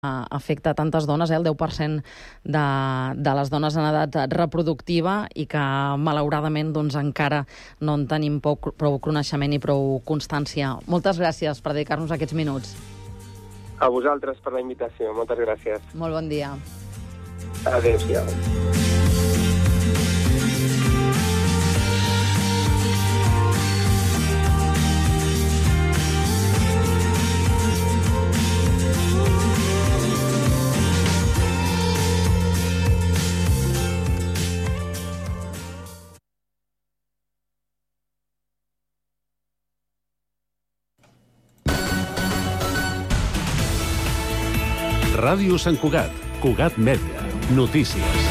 afecta tantes dones, el 10% de les dones en edat reproductiva, i que malauradament encara no en tenim prou coneixement i prou constància. Moltes gràcies per dedicar-nos aquests minuts. A vosaltres per la invitació. Moltes gràcies. Molt bon dia. Adéu-siau. Ràdio Sant Cugat, Cugat Mèdia, notícies.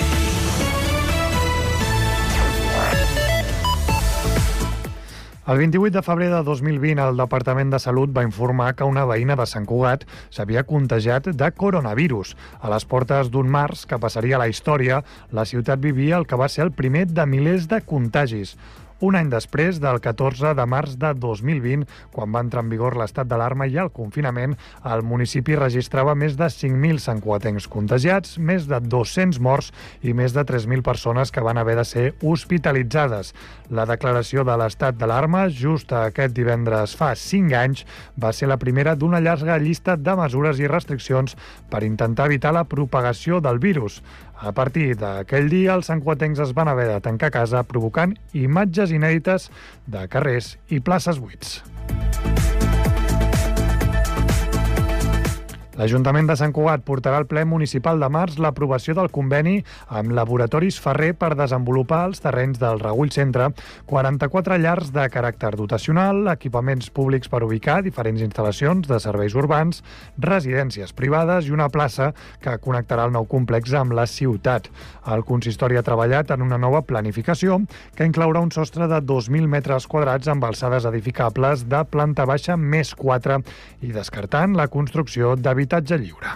El 28 de febrer de 2020, el Departament de Salut va informar que una veïna de Sant Cugat s'havia contagiat de coronavirus. A les portes d'un març que passaria a la història, la ciutat vivia el que va ser el primer de milers de contagis. Un any després, del 14 de març de 2020, quan va entrar en vigor l'estat d'alarma i el confinament, el municipi registrava més de 5.000 santcugatencs contagiats, més de 200 morts i més de 3.000 persones que van haver de ser hospitalitzades. La declaració de l'estat d'alarma, just aquest divendres fa 5 anys, va ser la primera d'una llarga llista de mesures i restriccions per intentar evitar la propagació del virus. A partir d'aquell dia, els santcugatencs es van haver de tancar a casa, provocant imatges inèdites de carrers i places buits. L'Ajuntament de Sant Cugat portarà al ple municipal de març l'aprovació del conveni amb Laboratoris Ferrer per desenvolupar els terrenys del Regull Centre, 44 llars de caràcter dotacional, equipaments públics per ubicar diferents instal·lacions de serveis urbans, residències privades i una plaça que connectarà el nou complex amb la ciutat. El consistori ha treballat en una nova planificació que inclourà un sostre de 2.000 metres quadrats amb alçades edificables de planta baixa més 4 i descartant la construcció d'habitatge lliure.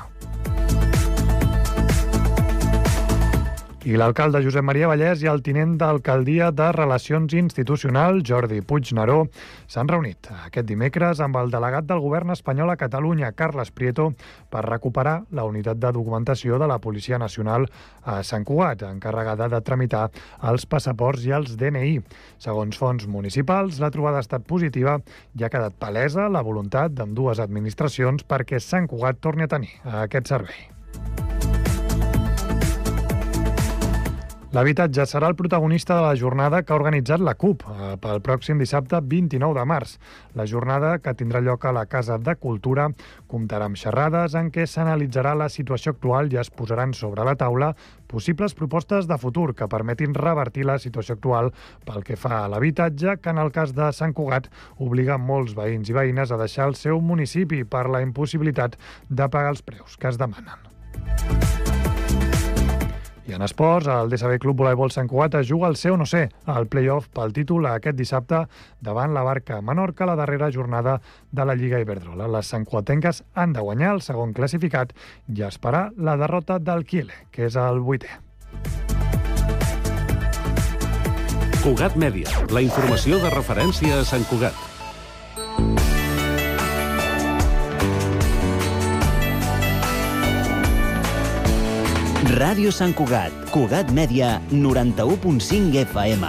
I l'alcalde Josep Maria Vallès i el tinent d'alcaldia de Relacions Institucionals, Jordi Puigneró, s'han reunit aquest dimecres amb el delegat del govern espanyol a Catalunya, Carles Prieto, per recuperar la unitat de documentació de la Policia Nacional a Sant Cugat, encarregada de tramitar els passaports i els DNI. Segons fonts municipals, la trobada ha estat positiva i ha quedat palesa la voluntat d'ambdues administracions perquè Sant Cugat torni a tenir aquest servei. L'habitatge serà el protagonista de la jornada que ha organitzat la CUP pel pròxim dissabte 29 de març. La jornada, que tindrà lloc a la Casa de Cultura, comptarà amb xerrades en què s'analitzarà la situació actual i es posaran sobre la taula possibles propostes de futur que permetin revertir la situació actual pel que fa a l'habitatge, que en el cas de Sant Cugat obliga molts veïns i veïnes a deixar el seu municipi per la impossibilitat de pagar els preus que es demanen. I en esports, el DSB Club Voleibol Sant Cugat es juga el ser o no ser al play-off pel títol aquest dissabte davant la Barca Menorca, la darrera jornada de la Lliga Iberdrola. Les santcugatenques han de guanyar el segon classificat i esperar la derrota del Kiele, que és el 8è. Cugat Mèdia, la informació de referència a Sant Cugat. Ràdio Sant Cugat, Cugat Mèdia, 91.5 FM.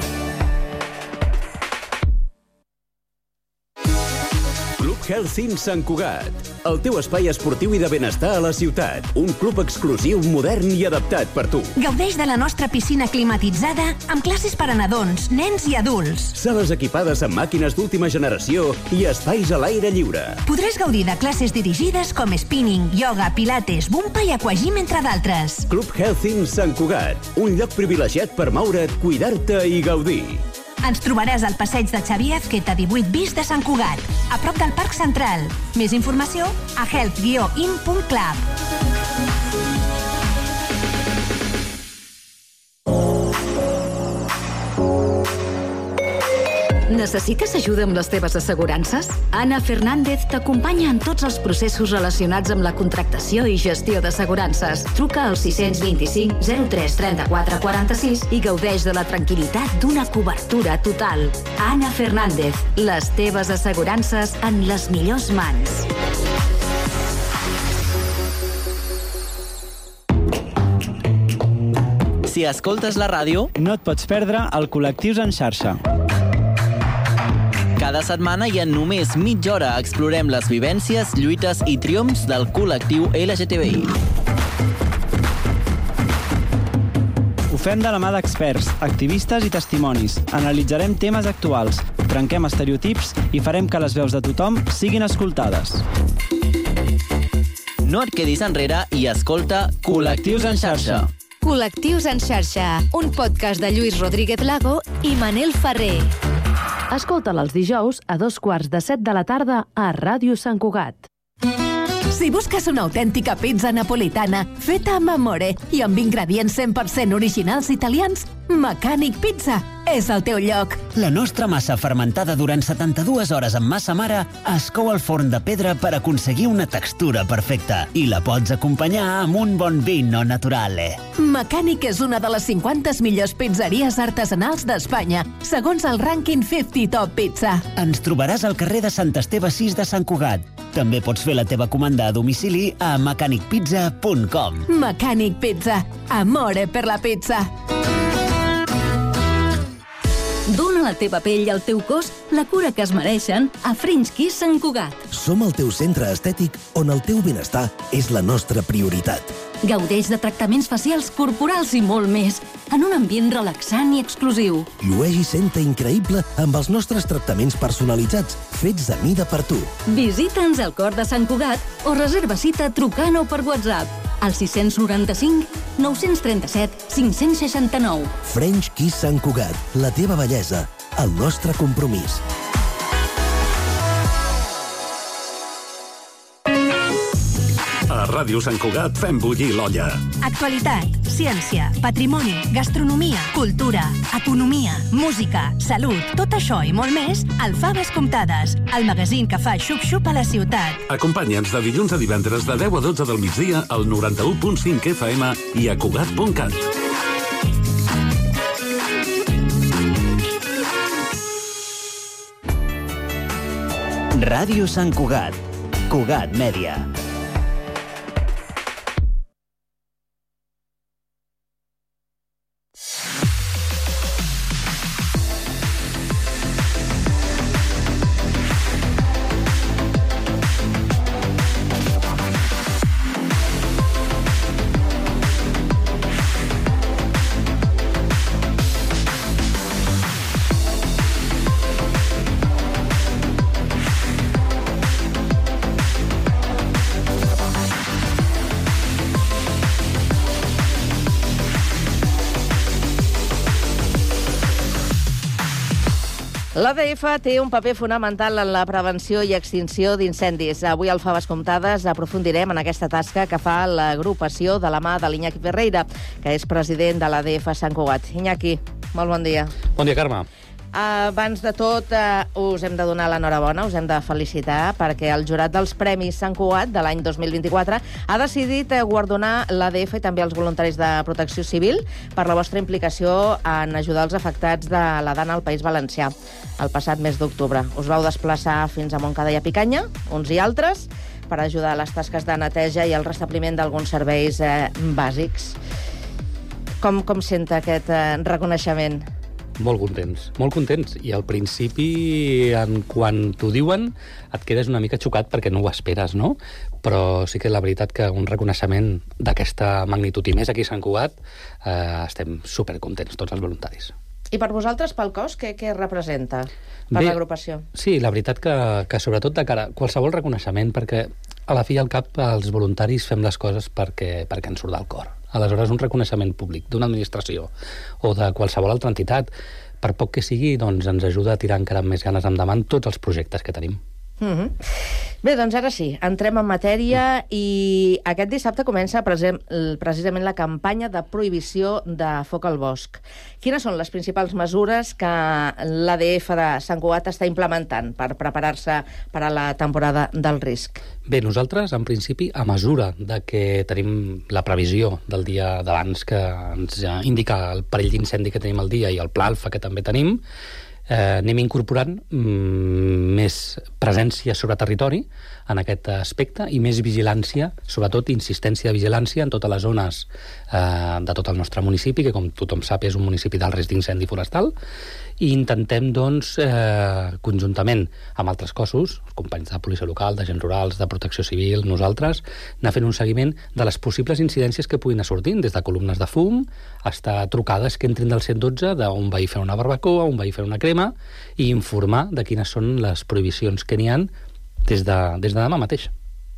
Club Health Sant Cugat, el teu espai esportiu i de benestar a la ciutat. Un club exclusiu, modern i adaptat per tu. Gaudeix de la nostra piscina climatitzada amb classes per a nadons, nens i adults. Sales equipades amb màquines d'última generació i espais a l'aire lliure. Podràs gaudir de classes dirigides com spinning, yoga, pilates, bumpa i aquagym, entre d'altres. Club Health Sant Cugat, un lloc privilegiat per moure't, cuidar-te i gaudir. Ens trobaràs al passeig de Xavier Azqueta 18 bis de Sant Cugat, a prop del Parc Central. Més informació a health-in.club. Necessites ajuda amb les teves assegurances? Anna Fernández t'acompanya en tots els processos relacionats amb la contractació i gestió d'assegurances. Truca al 625 03 34 46 i gaudeix de la tranquil·litat d'una cobertura total. Anna Fernández, les teves assegurances en les millors mans. Si escoltes la ràdio, no et pots perdre el Col·lectius en xarxa. Cada setmana i en només mitja hora explorem les vivències, lluites i triomfs del col·lectiu LGTBI. Ho fem de la mà d'experts, activistes i testimonis. Analitzarem temes actuals, trenquem estereotips i farem que les veus de tothom siguin escoltades. No et quedis enrere i escolta Col·lectius en xarxa. Col·lectius en xarxa, un podcast de Lluís Rodríguez Lago i Manel Ferrer. Escolta'l els dijous a 2:45 de la tarda a Ràdio Sant Cugat. Si busques una autèntica pizza napolitana feta amb amore i amb ingredients 100% originals italians, Mecànic Pizza és el teu lloc. La nostra massa fermentada durant 72 hores amb massa mare es cou al forn de pedra per aconseguir una textura perfecta i la pots acompanyar amb un bon vino naturale. Mecànic és una de les 50 millors pizzeries artesanals d'Espanya, segons el rànquing 50 Top Pizza. Ens trobaràs al carrer de Sant Esteve 6 de Sant Cugat. També pots fer la teva comanda a domicili a mecanicpizza.com. Mecànic Pizza. Amore per la pizza. Dóna a la teva pell i al teu cos la cura que es mereixen a French Kiss Sant Cugat. Som el teu centre estètic on el teu benestar és la nostra prioritat. Gaudeix de tractaments facials, corporals i molt més, en un ambient relaxant i exclusiu. Llueix i senta increïble amb els nostres tractaments personalitzats, fets a mida per tu. Visita'ns al cor de Sant Cugat o reserva cita trucant o per WhatsApp al 695 937 569. French Kiss Sant Cugat, la teva bellesa, el nostre compromís. A Ràdio Sant Cugat fem bullir l'olla. Actualitat, ciència, patrimoni, gastronomia, cultura, economia, música, salut, tot això i molt més al Faves Comptades, el magazín que fa xup-xup a la ciutat. Acompanya'ns de dilluns a divendres de 10 a 12 del migdia al 91.5 FM i a Cugat.cat. Ràdio Sant Cugat. Cugat Mèdia. L'ADF té un paper fonamental en la prevenció i extinció d'incendis. Avui al Faves Comptades aprofundirem en aquesta tasca que fa l'agrupació de la mà de l'Iñaki Ferreira, que és president de l'ADF Sant Cugat. Iñaki, molt bon dia. Bon dia, Carme. Abans de tot, us hem de donar l'enhorabona, us hem de felicitar, perquè el jurat dels Premis Sant Cugat de l'any 2024 ha decidit guardonar l'ADF i també els voluntaris de protecció civil per la vostra implicació en ajudar els afectats de la Dana al País Valencià el passat mes d'octubre. Us vau desplaçar fins a Montcada i a Picanya, uns i altres, per ajudar a les tasques de neteja i el restabliment d'alguns serveis bàsics. Com senta aquest reconeixement? Molt contents. I al principi, quan t'ho diuen, et quedes una mica xocat perquè no ho esperes, no? Però sí que la veritat que un reconeixement d'aquesta magnitud i més aquí a Sant Cugat, estem supercontents tots els voluntaris. I per vosaltres, pel cos, què representa per l'agrupació? Sí, la veritat que sobretot de cara a qualsevol reconeixement, perquè a la fi i al cap els voluntaris fem les coses perquè ens surt del cor. Aleshores, un reconeixement públic d'una administració o de qualsevol altra entitat, per poc que sigui, doncs ens ajuda a tirar encara amb més ganes endavant tots els projectes que tenim. Bé, doncs ara sí, entrem en matèria i aquest dissabte comença precisament la campanya de prohibició de foc al bosc. Quines són les principals mesures que l'ADF de Sant Cugat està implementant per preparar-se per a la temporada del risc? Bé, nosaltres, en principi, a mesura de que tenim la previsió del dia d'abans que ens indica el perill d'incendi que tenim al dia i el pla alfa que també tenim, anem incorporant més presència sobre territori en aquest aspecte i més vigilància, sobretot insistència de vigilància en totes les zones de tot el nostre municipi, que com tothom sap és un municipi d'alt risc d'incendi forestal, i intentem, doncs, conjuntament amb altres cossos, els companys de policia local, d'agents rurals, de protecció civil, nosaltres, anar fent un seguiment de les possibles incidències que puguin anar sortint, des de columnes de fum, fins a trucades que entrin del 112 d'un veí fent una barbacoa, un veí fent una crema, i informar de quines són les prohibicions que n'hi ha des de demà mateix.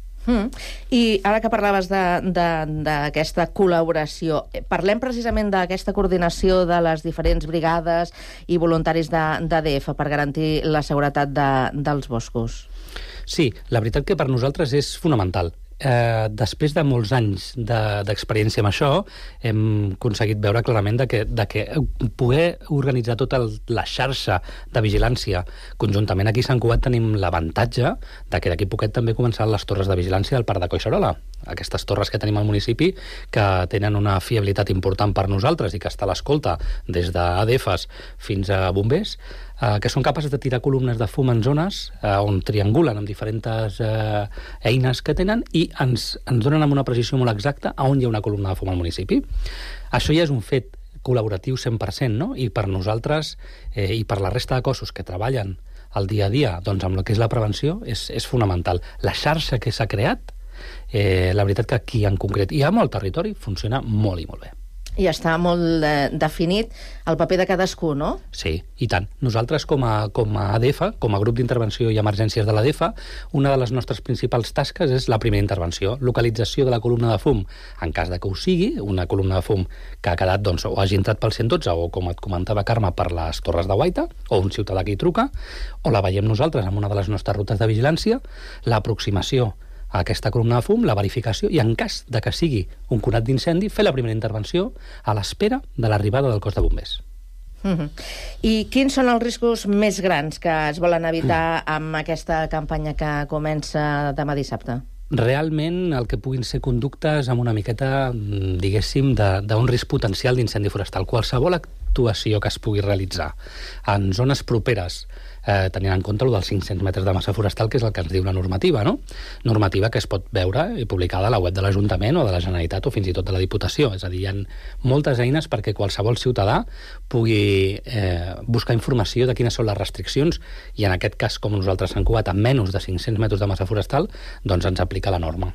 I ara que parlaves d'aquesta col·laboració, parlem precisament d'aquesta coordinació de les diferents brigades i voluntaris d'ADF per garantir la seguretat dels boscos. Sí, la veritat que per nosaltres és fonamental. Després de molts anys d'experiència amb això, hem aconseguit veure clarament que poder organitzar tota la xarxa de vigilància conjuntament aquí a Sant Cugat tenim l'avantatge que d'aquí poquet també començaran les torres de vigilància del Parc de Collserola. Aquestes torres que tenim al municipi que tenen una fiabilitat important per nosaltres i que està a l'escolta des d'ADFs fins a bombers, que són capaces de tirar columnes de fum en zones on triangulen amb diferents eines que tenen i ens donen amb una precisió molt exacta on hi ha una columna de fum al municipi. Això ja és un fet col·laboratiu 100%, no? I per nosaltres i per la resta de cossos que treballen el dia a dia doncs, amb el que és la prevenció és fonamental. La xarxa que s'ha creat, la veritat que aquí en concret i a molt territori funciona molt i molt bé. I està molt definit el paper de cadascú, no? Sí, i tant. Nosaltres, com a ADF, com a grup d'intervenció i emergències de l'ADF, una de les nostres principals tasques és la primera intervenció, localització de la columna de fum, en cas de que ho sigui, una columna de fum que ha quedat, doncs, o hagi entrat pel 112, o com et comentava Carme, per les Torres de Guaita, o un ciutadà que hi truca, o la veiem nosaltres en una de les nostres rutes de vigilància, l'aproximació a aquesta columna de fum, la verificació, i en cas de que sigui un conat d'incendi, fer la primera intervenció a l'espera de l'arribada del cos de bombers. I quins són els riscos més grans que es volen evitar amb aquesta campanya que comença demà dissabte? Realment el que puguin ser conductes amb una miqueta, diguéssim, d'un risc potencial d'incendi forestal. Qualsevol actuació que es pugui realitzar en zones properes, tenint en compte el dels 500 metres de massa forestal, que és el que ens diu la normativa, no? Normativa que es pot veure i publicada a la web de l'Ajuntament o de la Generalitat o fins i tot de la Diputació. És a dir, hi ha moltes eines perquè qualsevol ciutadà pugui buscar informació de quines són les restriccions i en aquest cas, com nosaltres a Sant Cugat, amb menys de 500 metres de massa forestal, doncs ens aplica la norma.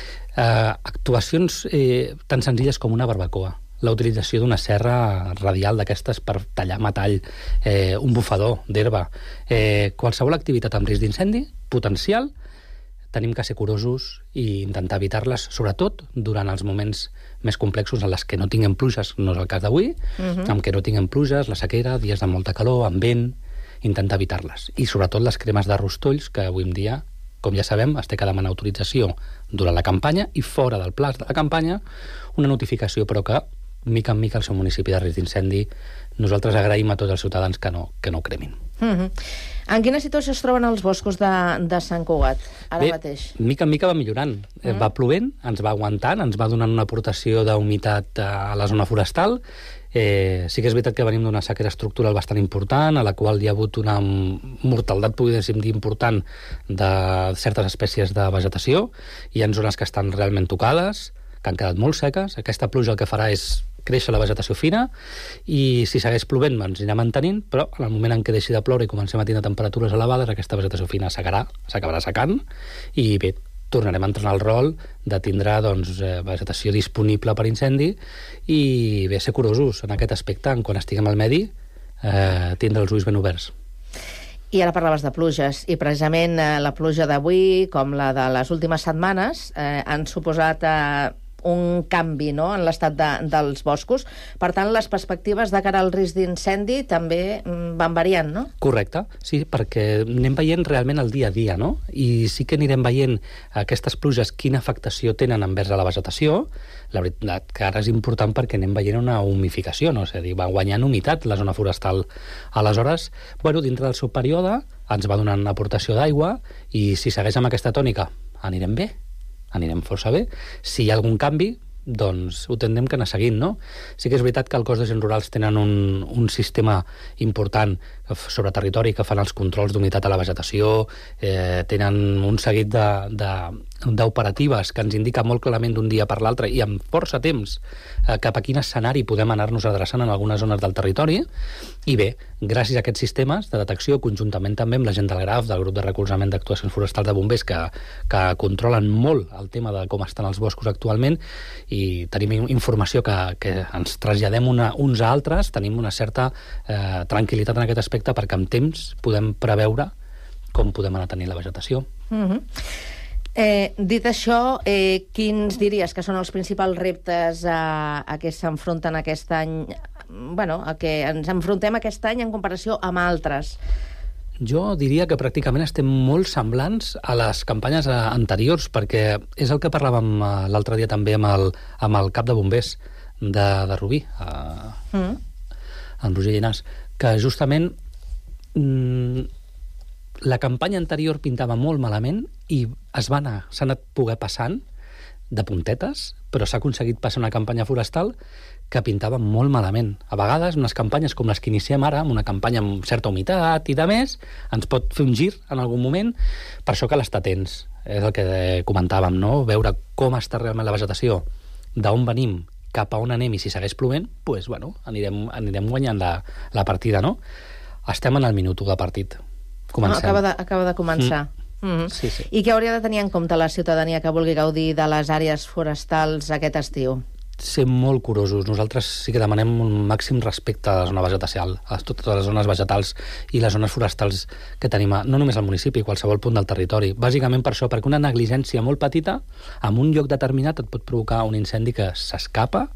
Actuacions tan senzilles com una barbacoa, la utilització d'una serra radial d'aquestes per tallar metall, un bufador d'herba, qualsevol activitat amb risc d'incendi potencial, tenim que ser curosos i intentar evitar-les, sobretot durant els moments més complexos en les que no tinguem pluges, no és el cas d'avui, en què no tinguem pluges, la sequera, dies de molta calor, amb vent, intentar evitar-les. I sobretot les cremes de rostolls, que avui en dia, com ja sabem, es té que demanar autorització durant la campanya i fora del plaç de la campanya, una notificació, però que mica en mica el seu municipi de risc d'incendi, nosaltres agraïm a tots els ciutadans que no ho cremin. En quina situació es troben els boscos de Sant Cugat ara mateix? Mica en mica va millorant. Va plovent, ens va aguantant, ens va donant una aportació d'humitat a la zona forestal. Sí que és veritat que venim d'una sequera estructural bastant important, a la qual hi ha hagut una mortaldat, podríem dir, important de certes espècies de vegetació. Hi ha zones que estan realment tocades, que han quedat molt seques. Aquesta pluja el que farà és créixer la vegetació fina i si segueix plovent ens anirà mantenint, però en el moment en què deixi de ploure i comencem a tenir temperatures elevades, aquesta vegetació fina s'acabarà secant i bé, tornarem a entrar en el rol de tindre vegetació disponible per incendi i bé, ser curosos en aquest aspecte, quan estiguem al medi, tindre els ulls ben oberts. I ara parlaves de pluges, i precisament la pluja d'avui, com la de les últimes setmanes, han suposat un canvi, no?, en l'estat dels boscos. Per tant, les perspectives de cara al risc d'incendi també van variant, no? Correcte, sí, perquè anem veient realment el dia a dia, no? I sí que anirem veient aquestes pluges quina afectació tenen envers a la vegetació. La veritat que ara és important perquè anem veient una humificació, no? És a dir, va guanyant humitat la zona forestal. Aleshores, dintre del seu període ens va donant una aportació d'aigua i si segueix amb aquesta tònica anirem bé, anirem força bé. Si hi ha algun canvi, doncs ho tendrem que anar seguint, no? Sí que és veritat que el cos d'agents rurals tenen un sistema important sobre territori que fan els controls d'humitat a la vegetació, tenen un seguit d'operatives que ens indica molt clarament d'un dia per l'altre i amb força temps cap a quin escenari podem anar-nos adreçant en algunes zones del territori. I bé, gràcies a aquests sistemes de detecció, conjuntament també amb la gent del GRAF, del grup de recolzament d'actuacions forestals de bombers, que controlen molt el tema de com estan els boscos actualment, i tenim informació que ens traslladem uns a altres, tenim una certa tranquil·litat en aquest aspecte perquè amb temps podem preveure com podem anar tenint la vegetació. Dit això, quins diries que són els principals reptes a què s'enfronten aquest any, a què ens enfrontem aquest any en comparació amb altres? Jo diria que pràcticament estem molt semblants a les campanyes anteriors, perquè és el que parlàvem l'altre dia també amb el cap de bombers de Rubí, en Roger Llinàs, que justament la campanya anterior pintava molt malament i s'ha anat poder passant de puntetes, però s'ha aconseguit passar una campanya forestal que pintava molt malament. A vegades, unes campanyes com les que iniciem ara, amb una campanya amb certa humitat i de més, ens pot fer un gir en algun moment, per això cal estar atents. És el que comentàvem, no? Veure com està realment la vegetació, d'on venim, cap a on anem, i si segueix plovent, doncs, anirem guanyant la partida, no? Estem en el minut 1 de partit. Comencem. Acaba de començar. Sí. I què hauria de tenir en compte la ciutadania que vulgui gaudir de les àrees forestals aquest estiu? Ser molt curosos. Nosaltres sí que demanem un màxim respecte a la zona vegetal, a totes les zones vegetals i les zones forestals que tenim, no només al municipi, a qualsevol punt del territori. Bàsicament per això, perquè una negligència molt petita, en un lloc determinat et pot provocar un incendi que s'escapa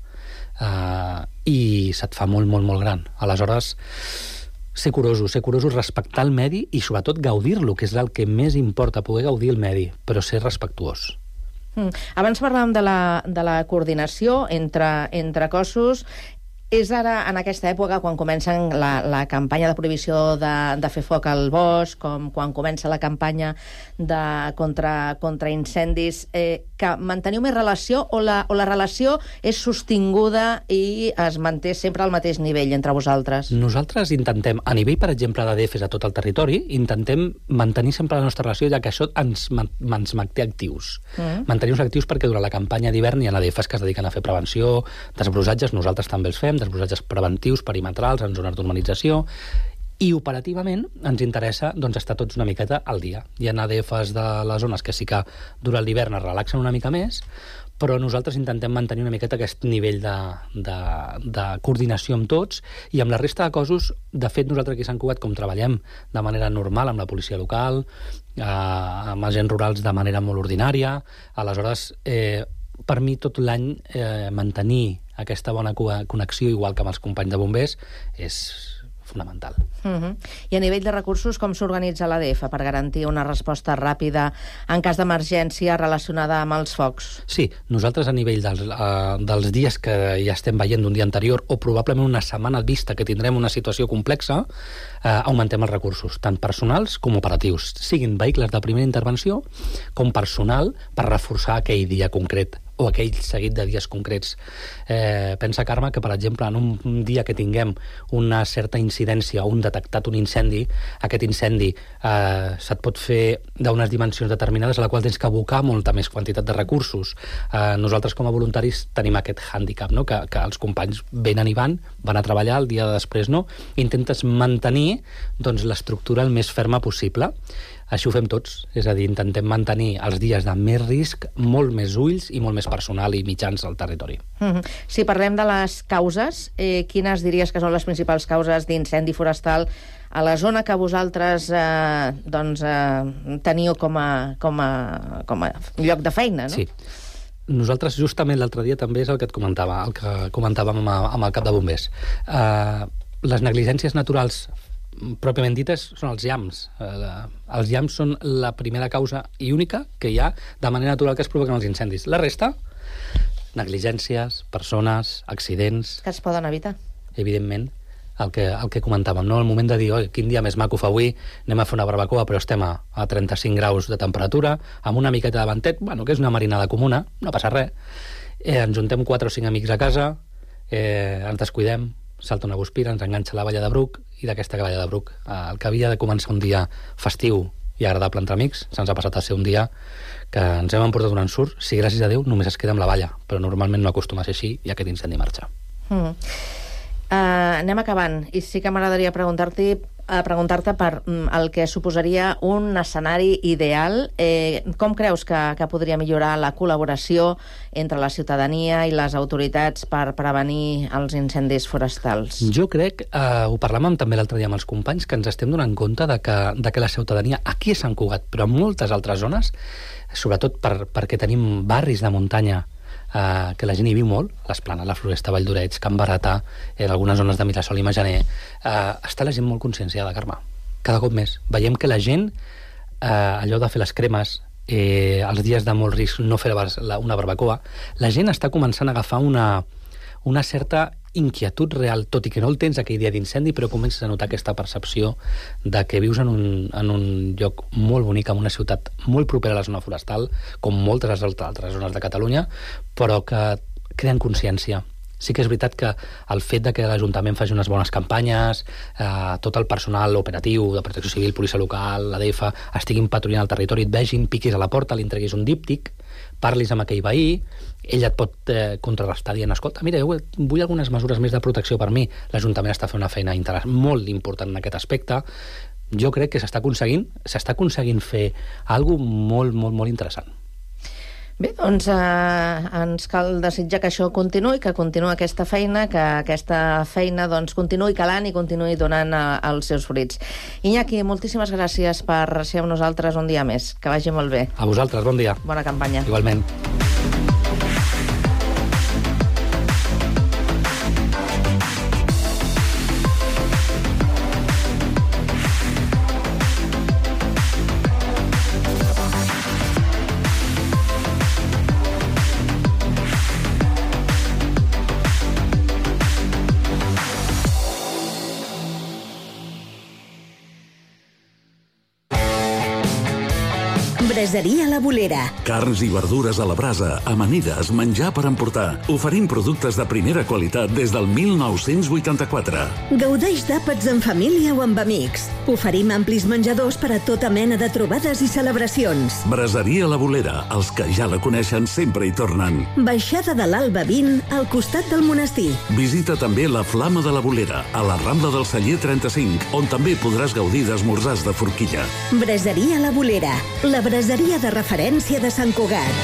i se't fa molt, molt, molt gran. Aleshores, ser curosos, respectar el medi i sobretot gaudir-lo, que és el que més importa, poder gaudir el medi, però ser respectuós. Abans parlàvem de la coordinació entre cossos. És ara, en aquesta època, quan comencen la campanya de prohibició de fer foc al bosc, com quan comença la campanya contra incendis, que manteniu més relació o la relació és sostinguda i es manté sempre al mateix nivell entre vosaltres? Nosaltres intentem, a nivell, per exemple, d'ADFs a tot el territori, intentem mantenir sempre la nostra relació, ja que això ens manté actius. Mantenir-nos actius perquè durant la campanya d'hivern hi ha ADFs que es dediquen a fer prevenció, desbrossatges, nosaltres també els fem, desbrossatges preventius, perimetrals, en zones d'urbanització, i operativament ens interessa estar tots una miqueta al dia. Hi ha ADFs de les zones que sí que durant l'hivern es relaxen una mica més, però nosaltres intentem mantenir una miqueta aquest nivell de coordinació amb tots, i amb la resta de cossos, de fet, nosaltres aquí a Sant Cugat, com treballem de manera normal amb la policia local, amb agents rurals de manera molt ordinària, aleshores, per mi tot l'any mantenir aquesta bona connexió, igual que amb els companys de bombers, és fonamental. I a nivell de recursos, com s'organitza l'ADF per garantir una resposta ràpida en cas d'emergència relacionada amb els focs? Sí, nosaltres a nivell dels dies que ja estem veient d'un dia anterior, o probablement una setmana vista que tindrem una situació complexa, augmentem els recursos, tant personals com operatius, siguin vehicles de primera intervenció com personal per reforçar aquell dia concret o aquell seguit de dies concrets. Pensa, Carme, que, per exemple, en un dia que tinguem una certa incidència o un detectat un incendi, aquest incendi se't pot fer d'unes dimensions determinades a la qual tens que abocar molta més quantitat de recursos. Nosaltres, com a voluntaris, tenim aquest hàndicap, no? que els companys venen i van a treballar el dia de després, no? Intentes mantenir l'estructura el més ferma possible. Així ho fem tots, és a dir, intentem mantenir els dies de més risc, molt més ulls i molt més personal i mitjans al territori. Si parlem de les causes, quines diries que són les principals causes d'incendi forestal a la zona que vosaltres teniu com a lloc de feina, no? Sí. Nosaltres, justament l'altre dia, també és el que et comentava, el que comentàvem amb el cap de bombers. Les negligències naturals pròpiament dites són els llamps. Els llamps són la primera causa i única que hi ha de manera natural que es provoquen els incendis. La resta, negligències, persones, accidents... Que es poden evitar. Evidentment, el que comentàvem, no? El moment de dir, quin dia més maco fa avui, anem a fer una barbacoa, però estem a 35 graus de temperatura, amb una miqueta de ventet, que és una marinada comuna, no passa res. Ens juntem 4 o 5 amics a casa, ens descuidem, salta una guspira, ens enganxa la Valla de Bruc, i d'aquesta Valla de Bruc, el que havia de començar un dia festiu i agradable entre amics, se'ns ha passat a ser un dia que ens hem emportat un ensurt, si gràcies a Déu només es queda amb la valla, però normalment no acostuma a ser així i aquest incendi marxa. Anem acabant, i sí que m'agradaria preguntar-te per el que suposaria un escenari ideal. Com creus que podria millorar la col·laboració entre la ciutadania i les autoritats per prevenir els incendis forestals? Jo crec, ho parlàvem també l'altre dia amb els companys, que ens estem donant compte de que la ciutadania, aquí a Sant Cugat, però en moltes altres zones, sobretot perquè tenim barris de muntanya que la gent hi viu molt, l'Esplana, la Floresta, Vall d'Oreig, Can Barata, en algunes zones de Mirasol i Majaner, està la gent molt conscienciada, Carme. Cada cop més. Veiem que la gent, allò de fer les cremes, els dies de molt risc, no fer una barbacoa, la gent està començant a agafar una certa inquietud real, tot i que no el tens aquell dia d'incendi, però comences a notar aquesta percepció de que vius en un lloc molt bonic, en una ciutat molt propera a la zona forestal, com moltes altres zones de Catalunya, però que creen consciència. Sí que és veritat que el fet de que l'Ajuntament faci unes bones campanyes, tot el personal operatiu de Protecció Civil, Policia Local, l'ADF, estiguin patrullant el territori, et vegin, piquis a la porta, li entreguis un díptic, parlis amb aquell veí, ell et pot contrarrestar dient, escolta, mira, jo vull algunes mesures més de protecció per mi. L'Ajuntament està fent una feina molt important en aquest aspecte. Jo crec que s'està aconseguint fer alguna cosa molt, molt, molt interessant. Bé, doncs ens cal desitjar que això continuï, que continuï aquesta feina, que aquesta feina doncs, continuï calant i continuï donant els seus fruits. Iñaki, moltíssimes gràcies per ser amb nosaltres un dia més. Que vagi molt bé. A vosaltres, bon dia. Bona campanya. Igualment. Braseria La Bolera. Carns i verdures a la brasa, amanides, menjar per emportar. Oferim productes de primera qualitat des del 1984. Gaudeix d'àpats en família o amb amics. Oferim amplis menjadors per a tota mena de trobades i celebracions. Braseria La Bolera. Els que ja la coneixen sempre hi tornen. Baixada de l'Alba 20, al costat del monestir. Visita també la Flama de la Bolera, a la Rambla del Celler 35, on també podràs gaudir d'esmorzars de forquilla. Braseria La Bolera. La braseria de referència de Sant Cugat.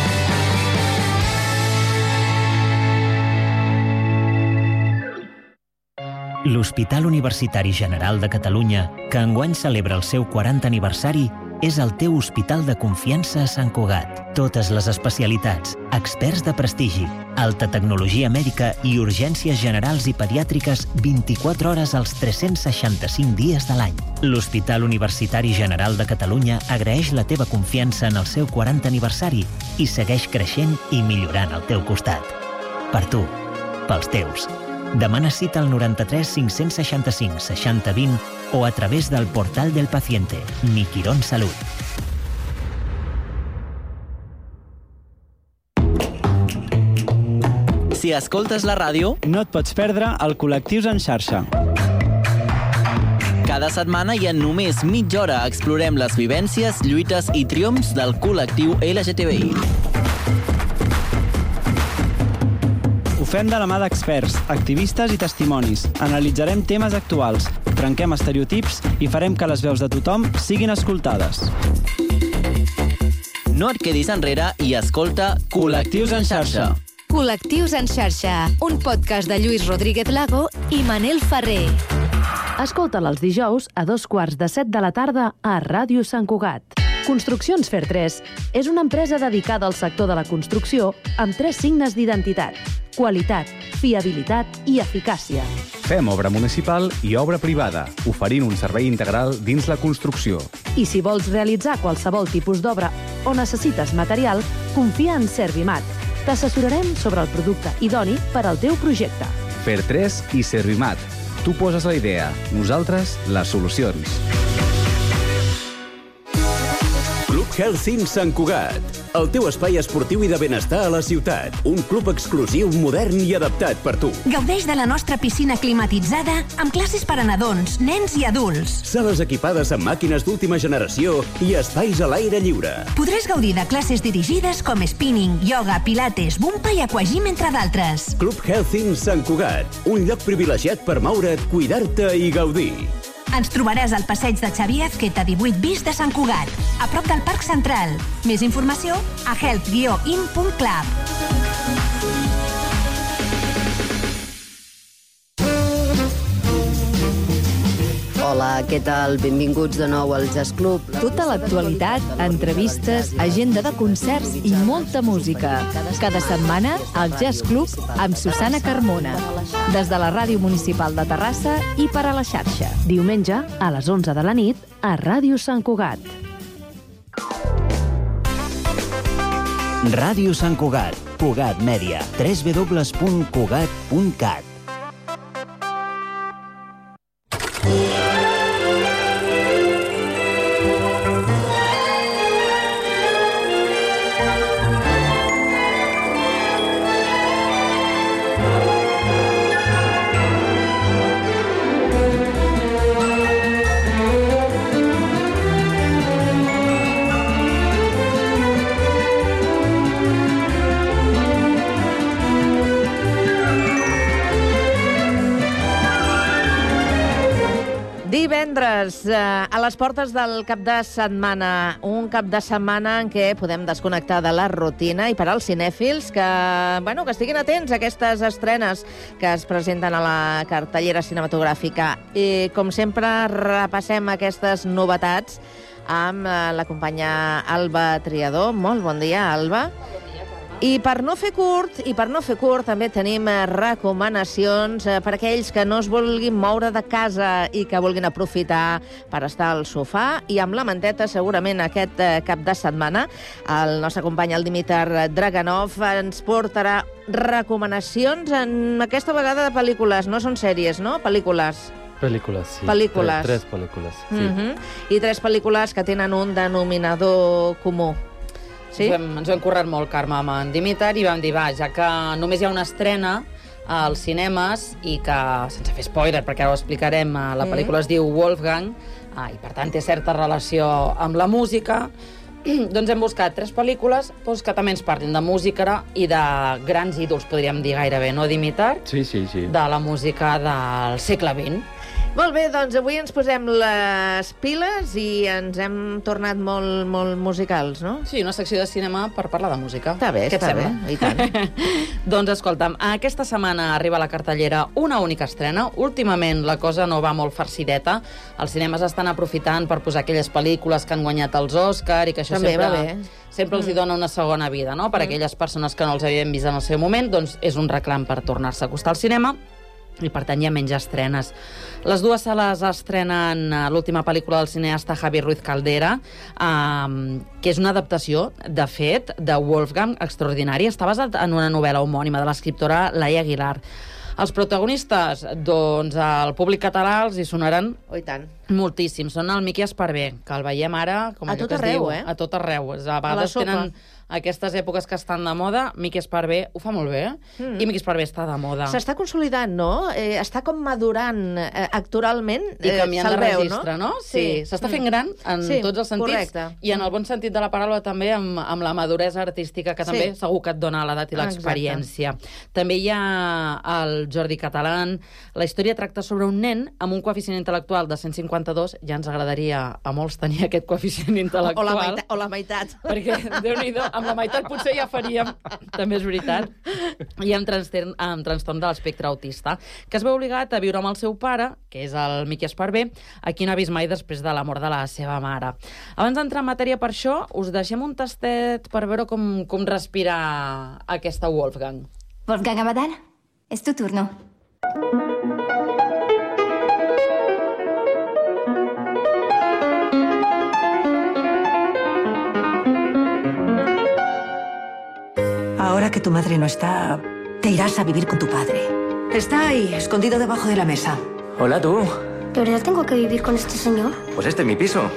L'Hospital Universitari General de Catalunya, que enguany celebra el seu 40 aniversari, és el teu hospital de confiança a Sant Cugat. Totes les especialitats, experts de prestigi, alta tecnologia mèdica i urgències generals i pediàtriques 24 hores als 365 dies de l'any. L'Hospital Universitari General de Catalunya agraeix la teva confiança en el seu 40 aniversari i segueix creixent i millorant al teu costat. Per tu, pels teus. Demana cita al 93 565 60 20 o a través del portal del paciente, Mi Quirón Salut. Si escoltes la ràdio, no et pots perdre el Col·lectius en xarxa. Cada setmana i en només mitja hora explorem les vivències, lluites i triomfs del col·lectiu LGTBI. Ho fem de la mà d'experts, activistes i testimonis. Analitzarem temes actuals, trenquem estereotips i farem que les veus de tothom siguin escoltades. No et quedis enrere i escolta Col·lectius en xarxa. Col·lectius en xarxa, un podcast de Lluís Rodríguez Lago i Manel Ferrer. Escolta'l els dijous a 2:15 de la tarda a Ràdio Sant Cugat. Construccions Fer3 és una empresa dedicada al sector de la construcció amb 3 signes d'identitat: qualitat, fiabilitat i eficàcia. Fem obra municipal i obra privada, oferint un servei integral dins la construcció. I si vols realitzar qualsevol tipus d'obra o necessites material, confia en Servimat. T'assessorarem sobre el producte idoni per al teu projecte. Fer3 i Servimat. Tu poses la idea, nosaltres les solucions. Club Health in Sant Cugat. el teu espai esportiu i de benestar a la ciutat. Un club exclusiu, modern i adaptat per tu. Gaudeix de la nostra piscina climatitzada amb classes per a nadons, nens i adults. Sales equipades amb màquines d'última generació i espais a l'aire lliure. Podràs gaudir de classes dirigides com spinning, yoga, pilates, bumpa i aquagym, entre d'altres. Club Healthing Sant Cugat, un lloc privilegiat per moure't, cuidar-te i gaudir. Ens trobaràs al passeig de Xavier Azqueta 18 bis de Sant Cugat, a prop del Parc Central. Més informació a health-in.club. Hola, què tal? Benvinguts de nou al Jazz Club. Tota l'actualitat, entrevistes, agenda de concerts i molta música. Cada setmana, al Jazz Club amb Susana Carmona. Des de la Ràdio Municipal de Terrassa i per a la xarxa. Diumenge, a les 11 de la nit, a Ràdio Sant Cugat. Ràdio Sant Cugat. Cugat Mèdia. www.cugat.cat. Divendres, a les portes del cap de setmana, un cap de setmana en què podem desconnectar de la rutina i per als cinèfils que estiguin atents a aquestes estrenes que es presenten a la cartellera cinematogràfica. I, com sempre, repassem aquestes novetats amb la companya Alba Triador. Molt bon dia, Alba. I per no fer curt, també tenim recomanacions per a aquells que no es vulguin moure de casa i que vulguin aprofitar per estar al sofà. I amb la manteta, segurament, aquest cap de setmana, el nostre company, el Dimitar Draganov, ens portarà recomanacions, en aquesta vegada de pel·lícules. No són sèries, no? Pel·lícules. Pel·lícules, sí. Pel·lícules. Tres pel·lícules, sí. I tres pel·lícules que tenen un denominador comú. Sí? Ens ho hem currat molt, Carme, amb en Dimitar, i vam dir, ja que només hi ha una estrena als cinemes i que, sense fer spoiler, perquè ara ho explicarem, la pel·lícula es diu Wolfgang, i per tant té certa relació amb la música, doncs hem buscat tres pel·lícules que també ens parlin de música i de grans ídols, podríem dir gairebé, no, Dimitar? Sí. De la música del segle XX. Molt bé, doncs avui ens posem les piles i ens hem tornat molt musicals, no? Sí, una secció de cinema per parlar de música. Està bé, i tant. Doncs escolta'm, aquesta setmana arriba a la cartellera una única estrena. Últimament la cosa no va molt farcideta. Els cinemes estan aprofitant per posar aquelles pel·lícules que han guanyat els Òscar i que això sempre els hi dona una segona vida, no? Per a aquelles persones que no els havien vist en el seu moment, doncs és un reclam per tornar-se a acostar al cinema. I, per tant, hi ha menys estrenes. Les dues sales estrenen l'última pel·lícula del cineasta Javi Ruiz Caldera, que és una adaptació, de fet, de Wolfgang, extraordinari. Està basat en una novel·la homònima de l'escriptora Laia Aguilar. Els protagonistes, doncs, al públic català els hi sonaran moltíssim. Són el Miqui Esparvé, que el veiem ara, com allò que es diu, a tot arreu. A vegades tenen aquestes èpoques que estan de moda. Miqui Esparvé ho fa molt bé, i Miqui Esparvé està de moda. S'està consolidant, no? Està com madurant actoralment. I canviant de registre, no? Sí, s'està fent gran en tots els sentits, i en el bon sentit de la paraula també amb la maduresa artística, que també segur que et dona l'edat i l'experiència. També hi ha el Jordi Catalán. La història tracta sobre un nen amb un coeficient intel·lectual de 152. Ja ens agradaria a molts tenir aquest coeficient intel·lectual. O la meitat. Perquè, Déu-n'hi-do, amb la meitat potser ja faríem, també és veritat, i amb trastorn de l'espectre autista, que es veu obligat a viure amb el seu pare, que és el Miqui Esparvé, a qui no ha vist mai després de la mort de la seva mare. Abans d'entrar en matèria per això, us deixem un tastet per veure com respira aquesta Wolfgang. Wolfgang Abadal, es tu turno. Ahora que tu madre no está, te irás a vivir con tu padre. Está ahí, escondido debajo de la mesa. Hola, tú. ¿De verdad tengo que vivir con este señor? Pues este es mi piso.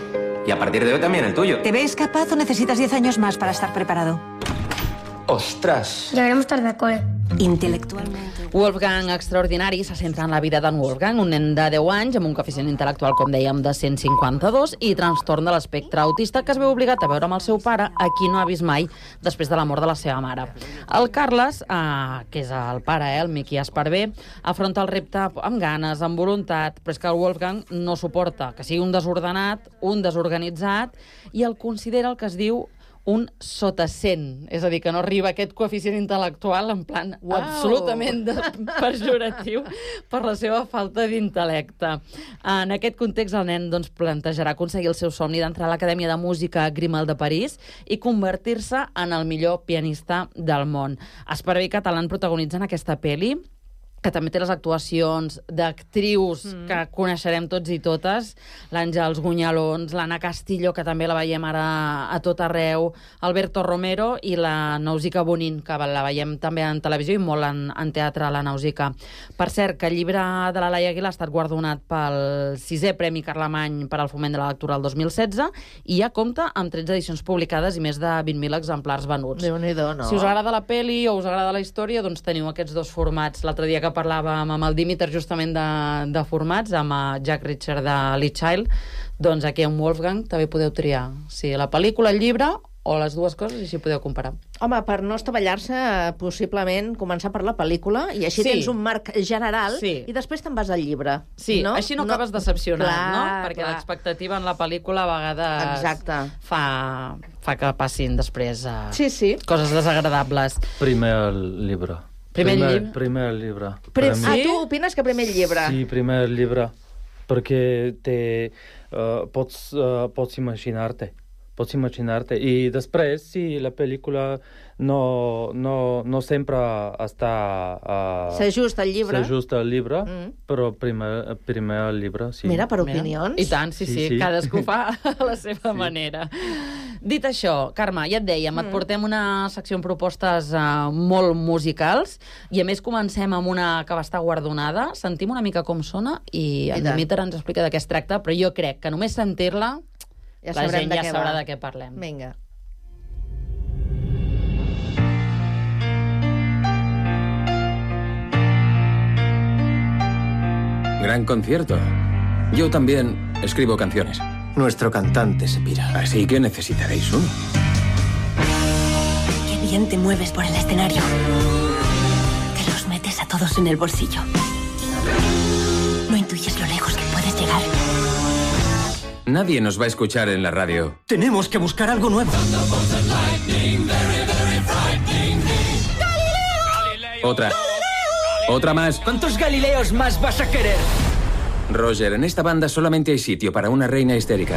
Y a partir de hoy también el tuyo. ¿Te ves capaz o necesitas 10 años más para estar preparado? ¡Ostras! Llegaremos tarde al cole. Intelectualmente. Wolfgang Extraordinari se centra en la vida d'en Wolfgang, un nen de 10 anys amb un coeficient intel·lectual, com dèiem, de 152 i trastorn de l'espectre autista que es veu obligat a veure amb el seu pare, a qui no ha vist mai després de la mort de la seva mare. El Carles, que és el pare, el Miqui Esparvé, afronta el repte amb ganes, amb voluntat, però és que el Wolfgang no suporta que sigui un desordenat, un desorganitzat, i el considera el que es diu un sota 100, és a dir, que no arriba a aquest coeficient intel·lectual en plan absolutament pejoratiu per la seva falta d'intel·lecte. En aquest context, el nen plantejarà aconseguir el seu somni d'entrar a l'Acadèmia de Música Grimal de París i convertir-se en el millor pianista del món. Esparvé i Catalán protagonitzen aquesta pel·li, que també té les actuacions d'actrius que coneixerem tots i totes, l'Àngels Gunyalons, l'Anna Castillo, que també la veiem ara a tot arreu, Alberto Romero i la Nausica Bonin, que la veiem també en televisió i molt en teatre, la Nausica. Per cert, que el llibre de la Laia Aguilar ha estat guardonat pel 6è Premi Carlemany per al foment de la lectura del 2016 i ja compta amb 13 edicions publicades i més de 20.000 exemplars venuts. Déu-n'hi-do, no? Si us agrada la peli o us agrada la història, doncs teniu aquests dos formats. L'altre dia que parlàvem amb el Dimiter justament de formats, amb Jack Reacher de Lee Child, doncs aquí amb Wolfgang també podeu triar si la pel·lícula, el llibre o les dues coses, i així podeu comparar. Home, per no estavellar-se, possiblement començar per la pel·lícula i així tens un marc general i després te'n vas al llibre. Sí, així no acabes decepcionat, no? Perquè l'expectativa en la pel·lícula a vegades fa que passin després coses desagradables. Primer llibre. Primer llibre? Primer llibre. Tu opines que primer llibre? Sí, primer llibre. Perquè pots imaginar-te. I després, si la pel·lícula no sempre està... S'ajusta al llibre. Però primer llibre, sí. Mira, per opinions. I tant, sí. Cadascú fa a la seva manera. Dit això, Carme, ja et dèiem, et portem una secció amb propostes molt musicals i a més comencem amb una que va estar guardonada. Sentim una mica com sona i en Dimiter ens explica de què es tracta, però jo crec que només sentir-la la gent ja sabrà de què parlem. Vinga. Gran concierto. Yo también escribo canciones. Nuestro cantante se pira. Así que necesitaréis uno. Qué bien te mueves por el escenario. Te los metes a todos en el bolsillo. No intuyes lo lejos que puedes llegar. Nadie nos va a escuchar en la radio. Tenemos que buscar algo nuevo. Otra más. ¿Cuántos Galileos más vas a querer? Roger, en esta banda solamente hay sitio para una reina histérica.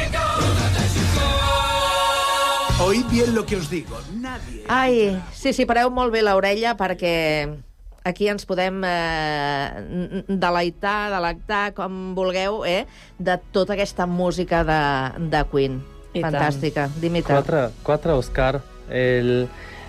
Oíd bien lo que os digo. Nadie... Ai, sí, pareu molt bé l'orella perquè aquí ens podem delectar, com vulgueu, de tota aquesta música de Queen. Fantàstica. Dimiter. 4 Oscar, el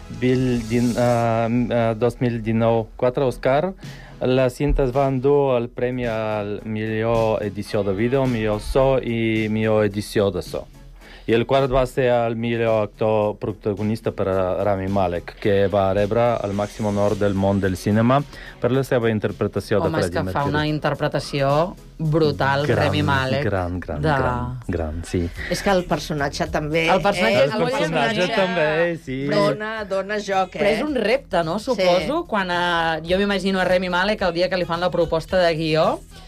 2019, 4 Oscar. Les cintes van dur el premi al millor edició de vídeo, millor so i millor edició de so. I el quart va ser el millor actor protagonista per a Rami Malek, que va rebre el màxim honor del món del cinema per la seva interpretació de Freddie Mercury. Home, és que fa una interpretació brutal, Rami Malek. Gran, sí. És que el personatge també... El personatge també, sí. Dona joc, Però és un repte, no? Suposo, quan jo m'imagino a Rami Malek el dia que li fan la proposta de guió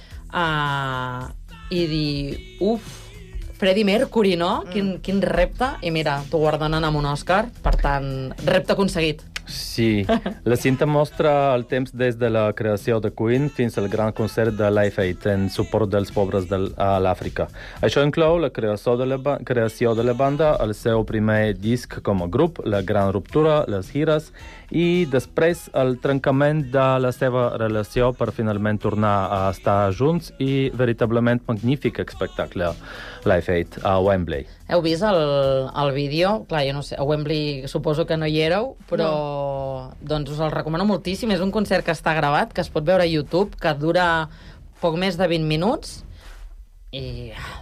i dir, Freddie Mercury, no? Quin repte. I mira, t'ho guardonen amb un Òscar. Per tant, repte aconseguit. Sí. La cinta mostra el temps des de la creació de Queen fins al gran concert de Live Aid en suport dels pobres a l'Àfrica. Això inclou la creació de la banda, el seu primer disc com a grup, la gran ruptura, les gires i després el trencament de la seva relació per finalment tornar a estar junts i veritablement magnífic espectacle Live Aid a Wembley. Heu vist el vídeo? Clar, jo no sé, a Wembley suposo que no hi éreu, però doncs us el recomano moltíssim. És un concert que està gravat, que es pot veure a YouTube, que dura poc més de 20 minuts i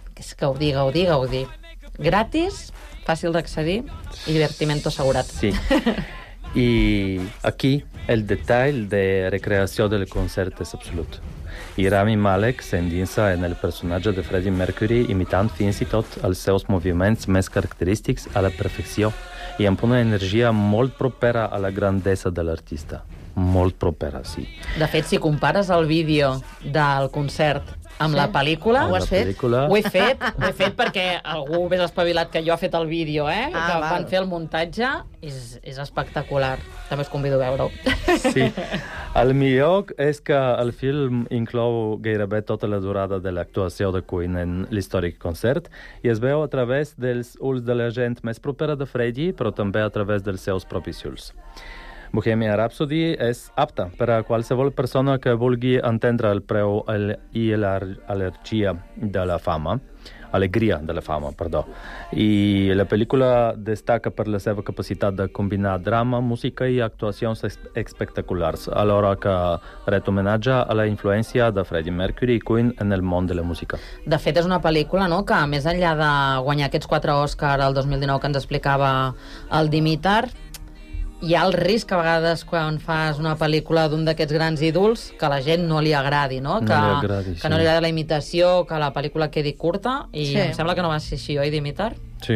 que és gaudir. Gratis, fàcil d'accedir i divertimento assegurat. Sí. Y aquí el detalle de recreación del concert és absolut. I Rami Malek s'endinsa en el personatge de Freddie Mercury imitant fins i tot els seus moviments més característics a la perfecció i amb una energia molt propera a la grandesa de l'artista. Molt propera, sí. De fet, si compares el vídeo del concert amb la pel·lícula... Ho has fet? Ho he fet perquè algú més espavilat que jo ha fet el vídeo, que van fer el muntatge. És espectacular. També us convido a veure-ho. Sí. El millor és que el film inclou gairebé tota la durada de l'actuació de Queen en l'històric concert i es veu a través dels ulls de la gent més propera de Freddie, però també a través dels seus propis ulls. Bohemian Rhapsody és apta per a qualsevol persona que vulgui entendre el preu i l'al·lèrgia de la fama, alegria de la fama, perdó. I la pel·lícula destaca per la seva capacitat de combinar drama, música i actuacions espectaculars, alhora que ret homenatge a la influència de Freddie Mercury i Queen en el món de la música. De fet, és una pel·lícula, no?, que més enllà de guanyar aquests 4 Òscar el 2019 que ens explicava el Dimitar, hi ha el risc a vegades quan fas una pel·lícula d'un d'aquests grans ídols que a la gent no li agradi, no? Que no li agradi la imitació, que la pel·lícula quedi curta, i em sembla que no va ser així, oi, Dimitar? Sí.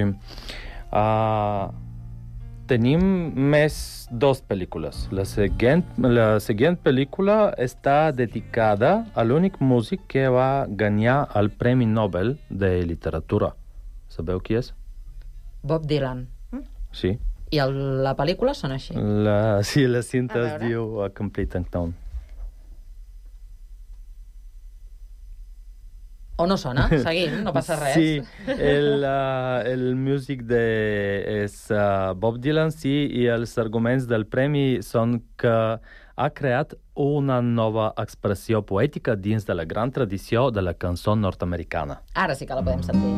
Tenim més 2 pel·lícules. La següent pel·lícula està dedicada a l'únic músic que va guanyar el Premi Nobel de Literatura. Sabeu qui és? Bob Dylan. Sí. I la pel·lícula sona així? Sí, la cinta es diu A Complete Unknown. O no sona? Seguim, no passa res. Sí, el músic és Bob Dylan, sí, i els arguments del premi són que ha creat una nova expressió poètica dins de la gran tradició de la cançó nord-americana. Ara sí que la podem sentir.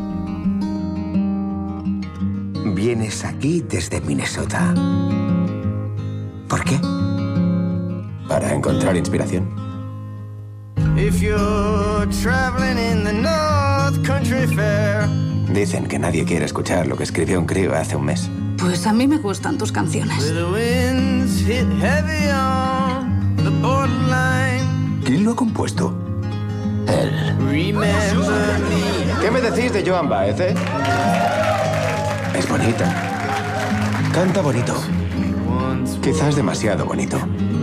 Vienes aquí desde Minnesota. ¿Por qué? Para encontrar inspiración. If you're traveling in the North Country Fair. Dicen que nadie quiere escuchar lo que escribió un crío hace un mes. Pues a mí me gustan tus canciones. The winds hit heavy on the borderline. ¿Quién lo ha compuesto? Él. Remember me. ¿Qué me decís de Joan Baez, Es bonita. Canta bonito. Quizás demasiado bonito.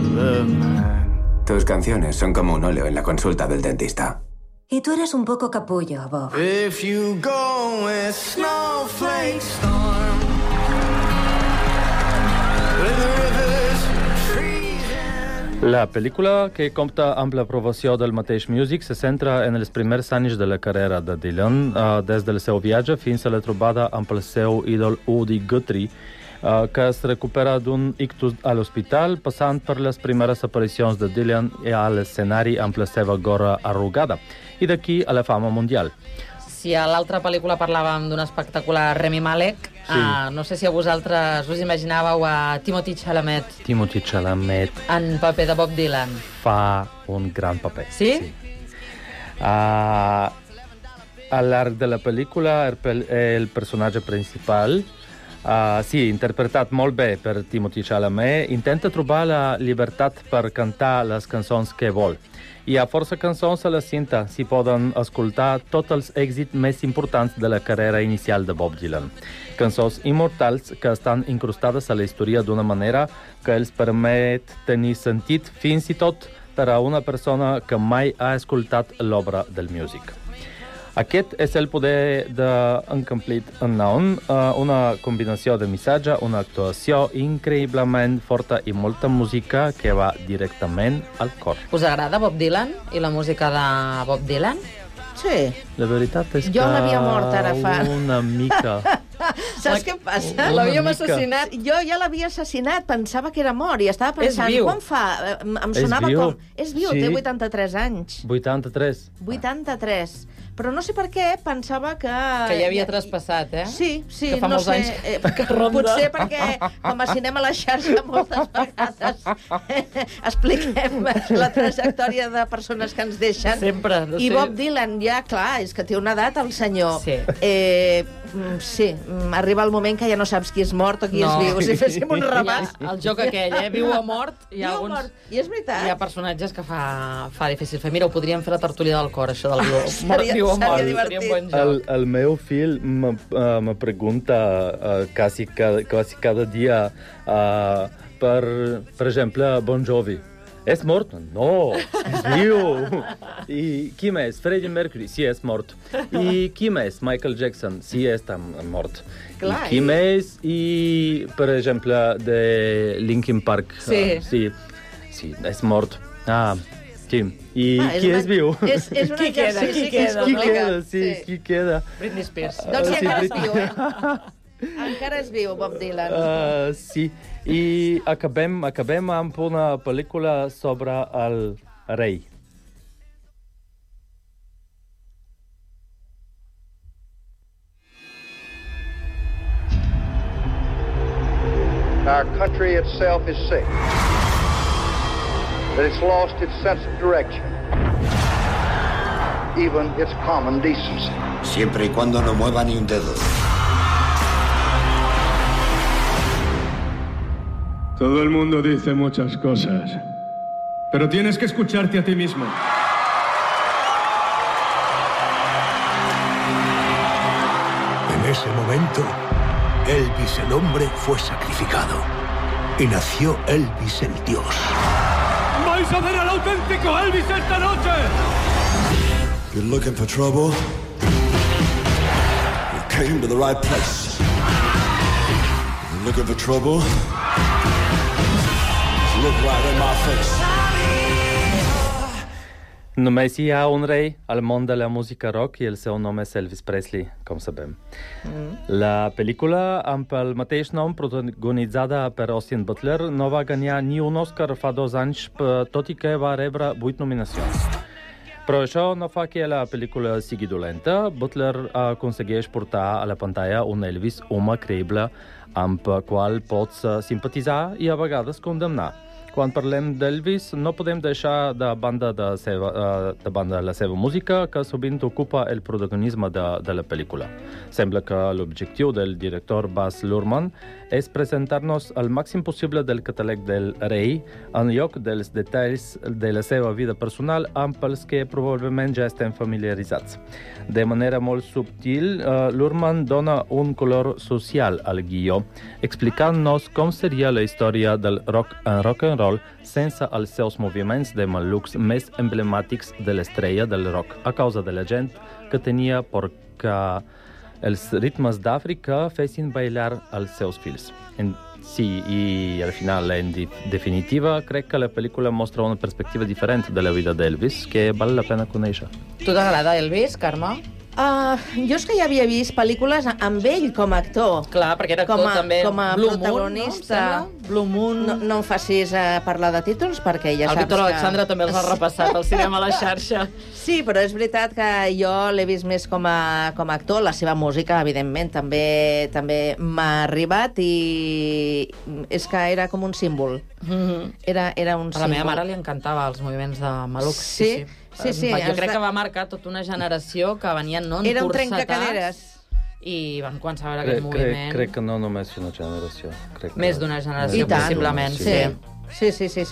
Tus canciones son como un óleo en la consulta del dentista. Y tú eres un poco capullo, Bob. If you go with snowflake storm. La pel·lícula, que compta amb l'aprovació del mateix Music, se centra en els primers anys de la carrera de Dylan, des del seu viatge fins a la trobada amb el seu ídol Woody Guthrie, que es recupera d'un ictus a l'hospital, passant per les primeres aparicions de Dylan a l'escenari amb la seva gorra arrugada, i d'aquí a la fama mundial. Si a l'altra pel·lícula parlàvem d'un espectacular Rami Malek, no sé si a vosaltres us imaginàveu a Timothée Chalamet. Timothée Chalamet. En paper de Bob Dylan. Fa un gran paper. Sí? A l'arc de la pel·lícula, el personatge principal, interpretat molt bé per Timothée Chalamet, intenta trobar la llibertat per cantar les cançons que vol. Hi ha força cançons a la cinta, s'hi poden escoltar tots els èxits més importants de la carrera inicial de Bob Dylan. Cançons immortals que estan incrustades a la història d'una manera que els permet tenir sentit fins i tot per a una persona que mai ha escoltat l'obra del músic. Aquest és el poder de Incomplete Unknown, una combinació de missatge, una actuació increïblement forta i molta música que va directament al cor. Us agrada Bob Dylan i la música de Bob Dylan? Sí. La veritat és jo l'havia mort ara fa... una mica... Saps què passa? L'havíem assassinat. Jo ja l'havia assassinat, pensava que era mort i estava pensant, És viu. quan fa? Em sonava viu. com... És viu, Sí. té 83 anys. 83. 83. Però no sé per què pensava que... Que ja havia traspassat, eh? Sí, Que fa no molts sé. anys que ronda. Potser perquè, com a Cinema a la xarxa, moltes vegades expliquem la trajectòria de persones que ens deixen. Sempre. No I sé. Bob Dylan, ja, clar, és que té una edat, el senyor. Sí. Sí, arriba el moment que ja no saps qui és mort o qui és viu. Si féssim un repàs... El joc aquell, viu o mort, hi ha Viu o alguns... mort. I és veritat. Hi ha personatges que fa difícil fer. Mira, ho podríem fer a la tertúlia del cor, això del viu o Seria mort. divertit. Seria un bon joc. El meu fill me pregunta quasi cada dia, per exemple, Bon Jovi. És mort? No, és viu. I qui més? Freddie Mercury? Sí, és mort. I qui més? Michael Jackson? Sí, està mort. Clar, I qui més? I, per exemple, de Linkin Park? Sí. Sí, és mort. Sí. I qui és viu? És un Qui queda? exercici Qui que és queda? Qui complicat. queda? Sí, qui queda? Britney Spears. Doncs sí, Sí, encara és Britney. viu, eh? Encara és viu, Bob Dylan. Sí, i acabem amb una pel·lícula sobre el rei. Our country itself is sick. That it's lost its sense of direction. Even its common decency. Siempre y cuando no mueva ni un dedo. Todo el mundo dice muchas cosas, pero tienes que escucharte a ti mismo. En ese momento, Elvis el hombre fue sacrificado y nació Elvis el Dios. ¡Vais a ver al auténtico Elvis esta noche! You're looking for trouble? You came to the right place. You're looking for trouble? Look right in my face. Només hi ha un rei al món de la música rock i el seu nom és Elvis Presley, com sabem. La pel·lícula, amb el mateix nom, protagonitzada per Austin Butler, no va guanyar ni un Oscar fa 2 anys, tot i que va rebre 8 nominacions. Però això no fa que la pel·lícula sigui dolenta. Butler aconsegueix portar a la pantalla un Elvis home creïble amb el qual pots simpatitzar i a vegades condemnar. Quan parlem d'Elvis, no podem deixar de banda la seva música, que sovint ocupa el protagonisme de la pel·lícula. Sembla que l'objectiu del director Baz Luhrmann és presentar-nos el màxim possible del catàleg del rei, en lloc dels detalls de la seva vida personal amb els que probablement ja estem familiaritzats. De manera molt subtil, Luhrmann dona un color social al guió, explicant-nos com seria la història del rock and roll sense els seus moviments de malucs més emblemàtics de l'estrella del rock, a causa de la gent que tenia por que els ritmes d'Àfrica fessin bailar els seus fills. Sí, i al final, en definitiva, crec que la pel·lícula mostra una perspectiva diferent de la vida d'Elvis que val la pena conèixer. Tu t'agrada Elvis, Carme? Jo és que ja havia vist pel·lícules amb ell com a actor. Clar, perquè era actor també. Com a Blue protagonista. Moon, no? Blue Moon. No em facis parlar de títols, perquè ja el saps Víctor que... Alexandre també els ha repassat al cinema a la xarxa. Sí, però és veritat que jo l'he vist més com a actor. La seva música, evidentment, també m'ha arribat i és que era com un símbol. Era un símbol. A la meva mare li encantava els moviments de maluc. Sí. Jo crec que va marcar tota una generació que venien era un trencacaderes. I van començar a veure aquest moviment. Crec que no només una generació. Més d'una generació, possiblement. Sí.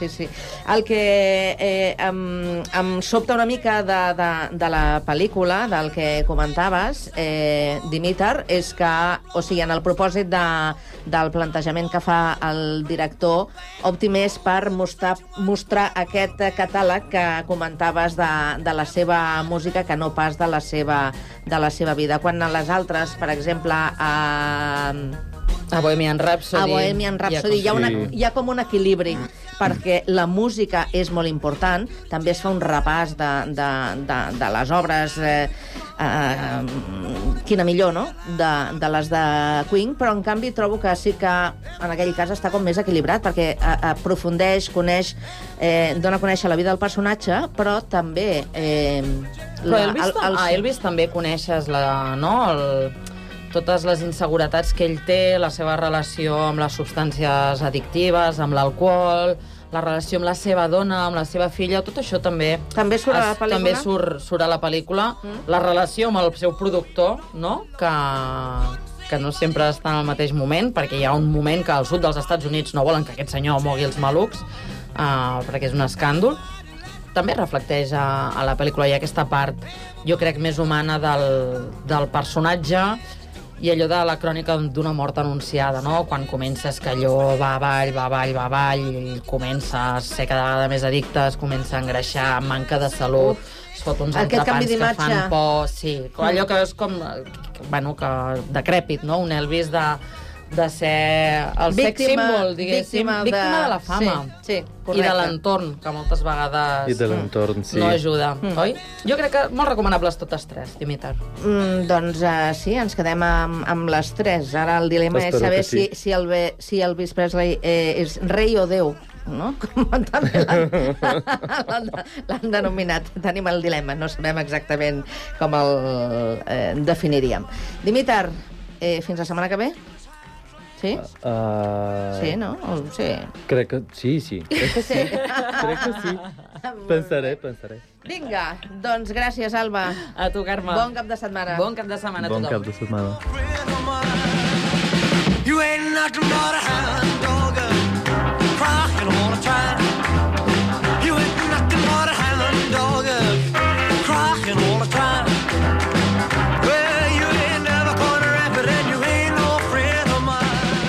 El que em sobta una mica de la pel·lícula, del que comentaves, Dimitar, és que, o sigui, en el propòsit del plantejament que fa el director, opti més per mostrar aquest catàleg que comentaves de la seva música que no pas de la seva vida. Quan a les altres, per exemple, a Bohemian Rhapsody hi ha com un equilibri. perquè la música és molt important. També es fa un repàs de les obres, quina millor, no?, de les de Queen, però en canvi trobo que sí que en aquell cas està com més equilibrat, perquè aprofundeix, coneix, dona a conèixer la vida del personatge, però també... Però Elvis també coneixes totes les inseguretats que ell té, la seva relació amb les substàncies addictives, amb l'alcohol, la relació amb la seva dona, amb la seva filla, tot això també surt a la pel·lícula. També surt a la pel·lícula. La relació amb el seu productor, no?, que no sempre està en el mateix moment, perquè hi ha un moment que al sud dels Estats Units no volen que aquest senyor mogui els malucs, perquè és un escàndol. També reflecteix a la pel·lícula. Hi ha aquesta part, jo crec, més humana del personatge, i allò de la crònica d'una mort anunciada, no? Quan comences que allò va avall, i comença a ser cada vegada més addicte, es comença a engreixar, amb manca de salut, es fot uns entrepans que fan por... Sí, allò que és com... Bueno, que decrèpit, no? Un Elvis de ser el sex symbol, diguéssim, víctima de la fama. Sí, correcte. I de l'entorn, que moltes vegades no ajuda, oi? Jo crec que molt recomanables totes tres, Dimitar. Doncs sí, ens quedem amb les tres. Ara el dilema és saber si Elvis Presley és rei o déu, no? Com també l'han denominat. Tenim el dilema, no sabem exactament com el definiríem. Dimitar, fins la setmana que ve? Sí? Sí, no? Sí. Crec que sí. Crec que sí. Pensaré. Vinga, doncs gràcies, Alba. A tu, Carme. Bon cap de setmana. Bon cap de setmana a tothom. Bon cap de setmana. You ain't nothing but a hound dog, crying all the time. You ain't nothing but a hound dog, crying all the time. Well, you ain't never gonna rap it, and you ain't no friend of mine.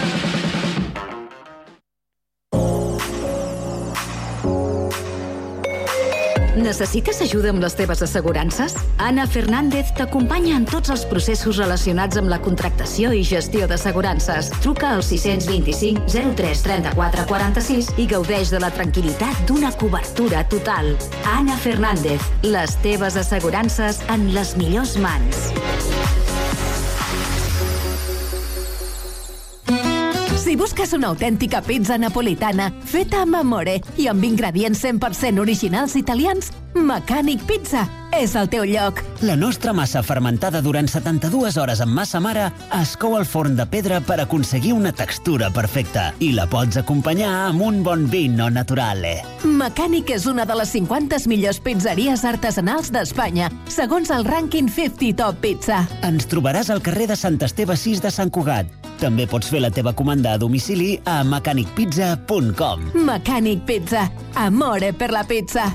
Necessites ajuda amb les teves assegurances? Anna Fernández t'acompanya en tots els processos relacionats amb la contractació i gestió d'assegurances. Truca al 625 03 34 46 i gaudeix de la tranquil·litat d'una cobertura total. Anna Fernández, les teves assegurances en les millors mans. Si busques una autèntica pizza napolitana feta amb amore i amb ingredients 100% originals italians, Mecànic Pizza és el teu lloc. La nostra massa fermentada durant 72 hores amb massa mare es cou al forn de pedra per aconseguir una textura perfecta i la pots acompanyar amb un bon vino naturale. Mecànic és una de les 50 millors pizzeries artesanals d'Espanya, segons el rànquing 50 Top Pizza. Ens trobaràs al carrer de Sant Esteve 6 de Sant Cugat. També pots fer la teva comanda a domicili a mecanicpizza.com. Mecànic Pizza. Amore per la pizza.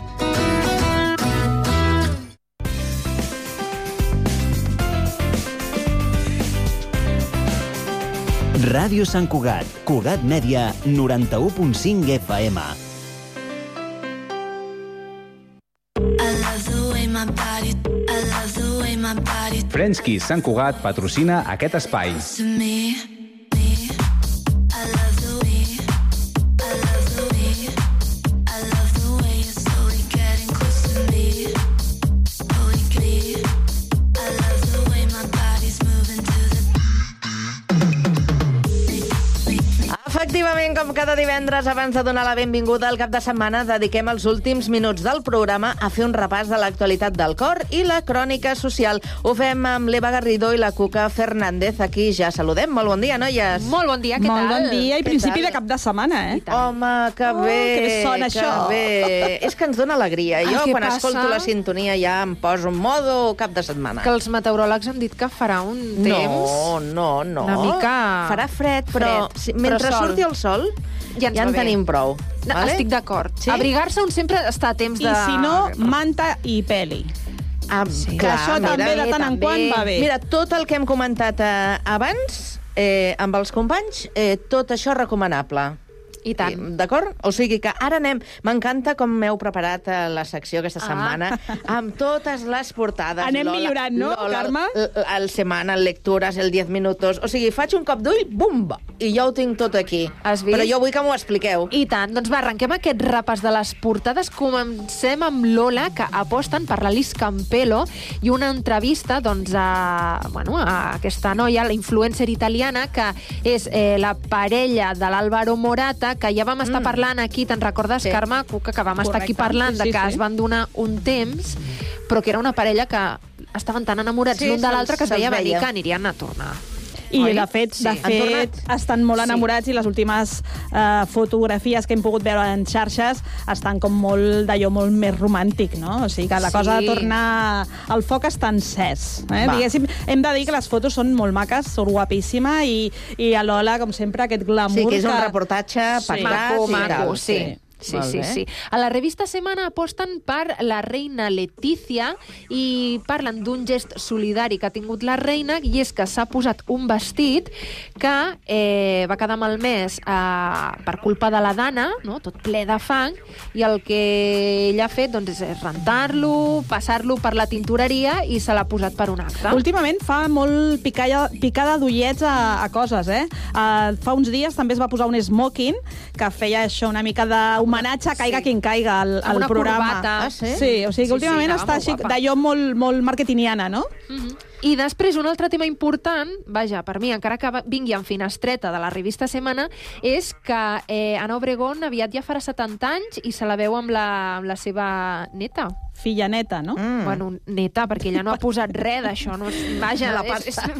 Ràdio Sant Cugat, Cugat Mèdia, 91.5 FM. Frenchky Sant Cugat patrocina aquest espai. Efectivament, com cada divendres, abans de donar la benvinguda al cap de setmana, dediquem els últims minuts del programa a fer un repàs de l'actualitat del cor i la crònica social. Ho fem amb l'Eva Garrido i la Cuca Fernández. Aquí ja saludem. Molt bon dia, noies. Molt bon dia, què tal? Molt bon dia i principi de cap de setmana, eh? Home, que bé, que bé sona això. Bé. És que ens dona alegria. Jo, quan passa? Escolto la sintonia, ja em poso en modo cap de setmana. Que els meteoròlegs han dit que farà un temps... No. Una mica... Farà fred, però mentre surti el sol ja en tenim prou. No, vale? Estic d'acord. Sí? Abrigar-se un sempre està a temps de... I si no, manta i peli. Sí. Que això també de tant en quant va bé. Mira, tot el que hem comentat abans amb els companys, tot això recomanable. I tant. D'acord? O sigui que ara anem... M'encanta com m'heu preparat la secció aquesta setmana amb totes les portades. Anem millorant, no, Carme? El setmana, el lectures, el 10 minuts... O sigui, faig un cop d'ull, bumba! I ja ho tinc tot aquí. Has vist? Però jo vull que m'ho expliqueu. I tant. Doncs va, arrenquem aquest repàs de les portades. Comencem amb Lola, que aposten per la Liz Campello, i una entrevista doncs, a aquesta noia, la influencer italiana, que és la parella de l'Álvaro Morata, que ja vam estar parlant aquí, te'n recordes, Carme, Cuca, que vam estar aquí parlant de que es van donar un temps, però que era una parella que estaven tan enamorats l'un de l'altre que es veia venir que anirien a tornar. I, de fet, estan molt enamorats i les últimes fotografies que hem pogut veure en xarxes estan com molt d'allò molt més romàntic, no? O sigui que la cosa de tornar al foc està encès. Diguéssim, hem de dir que les fotos són molt maques, són guapíssima i a Lola, com sempre, aquest glamour... Sí, que és un reportatge pactat. Maco, sí. Sí. A la revista Semana aposten per la reina Letizia i parlen d'un gest solidari que ha tingut la reina, i és que s'ha posat un vestit que va quedar malmès per culpa de la dana, no? Tot ple de fang, i el que ella ha fet doncs, és rentar-lo, passar-lo per la tintoreria i se l'ha posat per un acte. Últimament fa molt picada d'ullets a coses, Fa uns dies també es va posar un smoking que feia això una mica d'homenatge, caiga quin caiga al programa. Corbata. Sí, o sigui que últimament està així d'allò molt marketingiana, no? I després, un altre tema important, vaja, per mi, encara que vingui en finestreta de la revista Semana, és que Ana Obregón aviat ja farà 70 anys i se la veu amb la seva neta. Filla neta, no? Bueno, neta, perquè ella no ha posat res d'això. No, vaja, la pasta.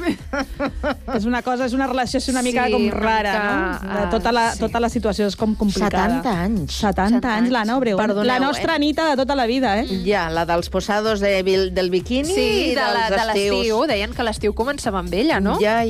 És una cosa, és una relació una mica com rara, no? Tota la situació és com complicada. 70 anys. 70 anys, l'Anna Obregón. Perdoneu, la nostra Anita de tota la vida, Ja, la dels posados del biquini i dels l'estiu. Deien que l'estiu començava amb ella, no? Ja.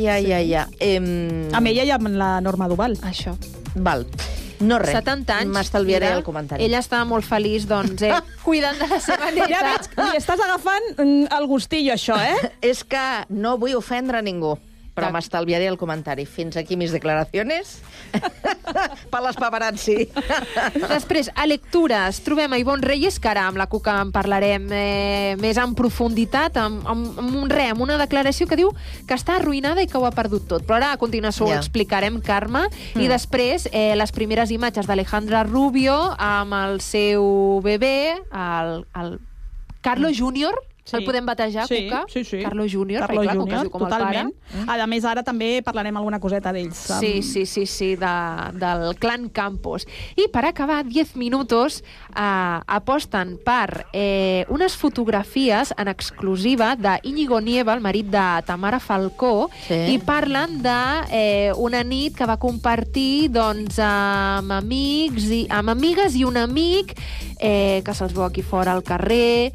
Amb ella i amb la Norma Duval. Això. Val. No res. 70 anys. M'estalviaré el comentari. Ella estava molt feliç, doncs, cuidant de la seva neta. Ja veig que li estàs agafant el gustillo, això, És que no vull ofendre ningú, però m'estalviaré el comentari. Fins aquí mis declaraciones. Per les paparazzi. Després, a lectures, trobem a Ivonne Reyes, que ara amb la Cuca en parlarem més en profunditat, amb una declaració que diu que està arruïnada i que ho ha perdut tot. Però ara, a continuació, ho explicarem, Carme. I després, les primeres imatges d'Alejandra Rubio amb el seu bebè, el Carlos Júnior. El podem batejar, Cuca? Sí. Carlos Júnior, totalment. A més, ara també parlarem alguna coseta d'ells. Sí, del clan Campos. I per acabar, 10 minuts aposten per unes fotografies en exclusiva d'Íñigo Nieva, el marit de Tamara Falcó, i parlen d'una nit que va compartir amb amigues i un amic que se'ls veu aquí fora al carrer.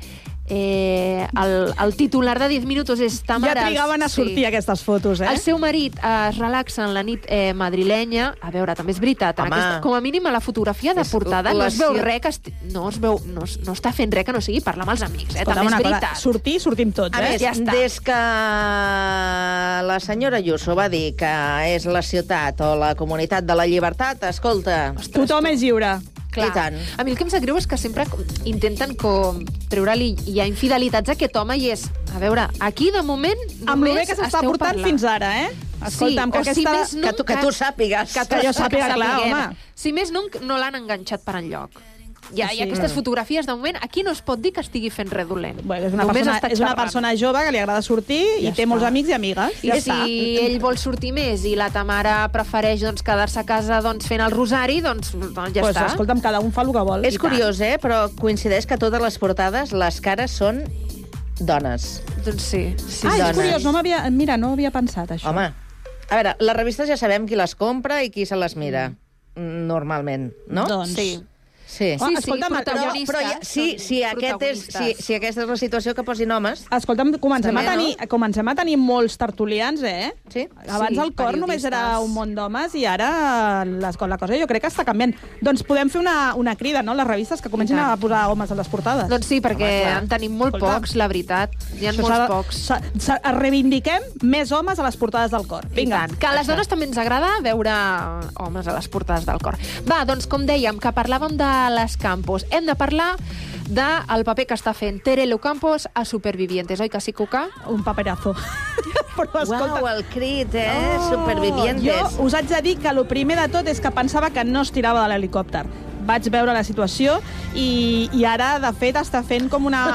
El titular de 10 minuts és Tamara... Ja trigaven a sortir aquestes fotos, El seu marit es relaxa en la nit madrilenya. A veure, també és veritat, com a mínim a la fotografia de portada no es veu res que no està fent res que no sigui parlar amb els amics, també és veritat. Sortim tots, A més, des que la senyora Ayuso va dir que és la ciutat o la comunitat de la llibertat, escolta... Tothom és lliure. Clar. A mi el que em sap greu és que sempre intenten treure-li ja infidelitats a aquest home i és, a veure, aquí de moment amb el bé que s'està portant fins ara, Escolta'm, que tu sàpigues. Que jo sàpiga, clar, home. Si més no l'han enganxat per enlloc. I aquestes fotografies, de moment, aquí no es pot dir que estigui fent res dolent. És una persona jove que li agrada sortir i té molts amics i amigues. I si ell vol sortir més i la Tamara prefereix quedar-se a casa fent el rosari, doncs ja està. Escolta'm, cada un fa el que vol. És curiós, però coincideix que totes les portades, les cares són dones. Doncs sí. És curiós, no havia pensat això. Home, a veure, les revistes ja sabem qui les compra i qui se les mira, normalment, no? Doncs... Sí, escolta'm, però si aquesta és la situació, que posin homes. Escolta'm, comencem a tenir molts tertulians, Sí. Abans el cor només era un món d'homes i ara la cosa jo crec que està canviant. Doncs podem fer una crida, no?, les revistes que comencin a posar homes a les portades. Doncs sí, perquè en tenim molt pocs, la veritat. Hi ha molts pocs. Reivindiquem més homes a les portades del cor. Vinga. Que a les dones també ens agrada veure homes a les portades del cor. Va, doncs com dèiem, que parlàvem de les Campos. Hem de parlar del paper que està fent Terelu Campos a Supervivientes, oi que sí, Cuca? Un paperazo. Uau, el crit, Supervivientes. Jo us haig de dir que el primer de tot és que pensava que no es tirava de l'helicòpter. Vaig veure la situació i ara, de fet, està fent com un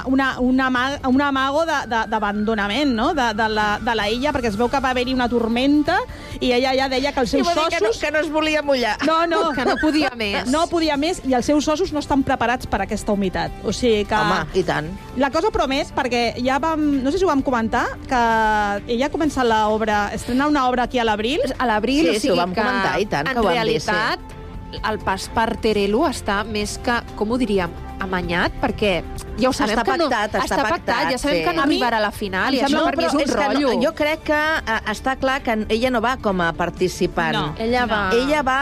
amago d'abandonament, no?, de la illa, perquè es veu que va haver-hi una tormenta i ella ja deia que els seus ossos... Que no es volia mullar. No, que no podia més. No podia més i els seus ossos no estan preparats per a aquesta humitat. O sigui que... Home, i tant. La cosa promet, perquè ja no sé si ho vam comentar, que ella comença l'obra, estrena una obra aquí a l'abril. A l'abril, sí, ho vam comentar, i tant, que ho vam dir. En realitat, el pas per Terelu està més que, com ho diríem, amanyat, perquè ja ho sabem està que no... Està pactat, ja sabem que no arribarà a la final, i això per mi és un rotllo. Jo crec que està clar que ella no va com a participant. No, ella va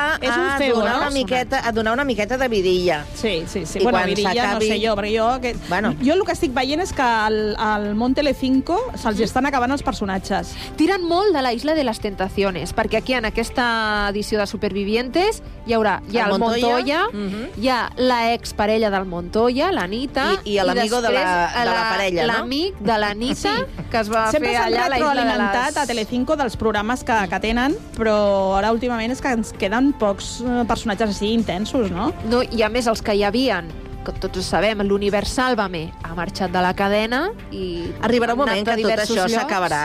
a donar una miqueta de vidilla. Sí. Bueno, vidilla no sé jo, perquè jo el que estic veient és que al Mont Telecinco se'ls estan acabant els personatges. Tiren molt de la Isla de les Tentaciones, perquè aquí en aquesta edició de Supervivientes hi haurà el Montoya, hi ha la exparella del Montoya, l'Anita, i l'amigo de la parella, no? L'amic de l'Anita, que es va fer allà a la Isla de les... Sempre s'han retroalimentat a Telecinco dels programes que tenen, però ara últimament és que ens queden pocs personatges així intensos, no? No, i a més els que hi havien, que tots ho sabem, l'Univers Sálvame ha marxat de la cadena i... Arribarà un moment que tot això s'acabarà,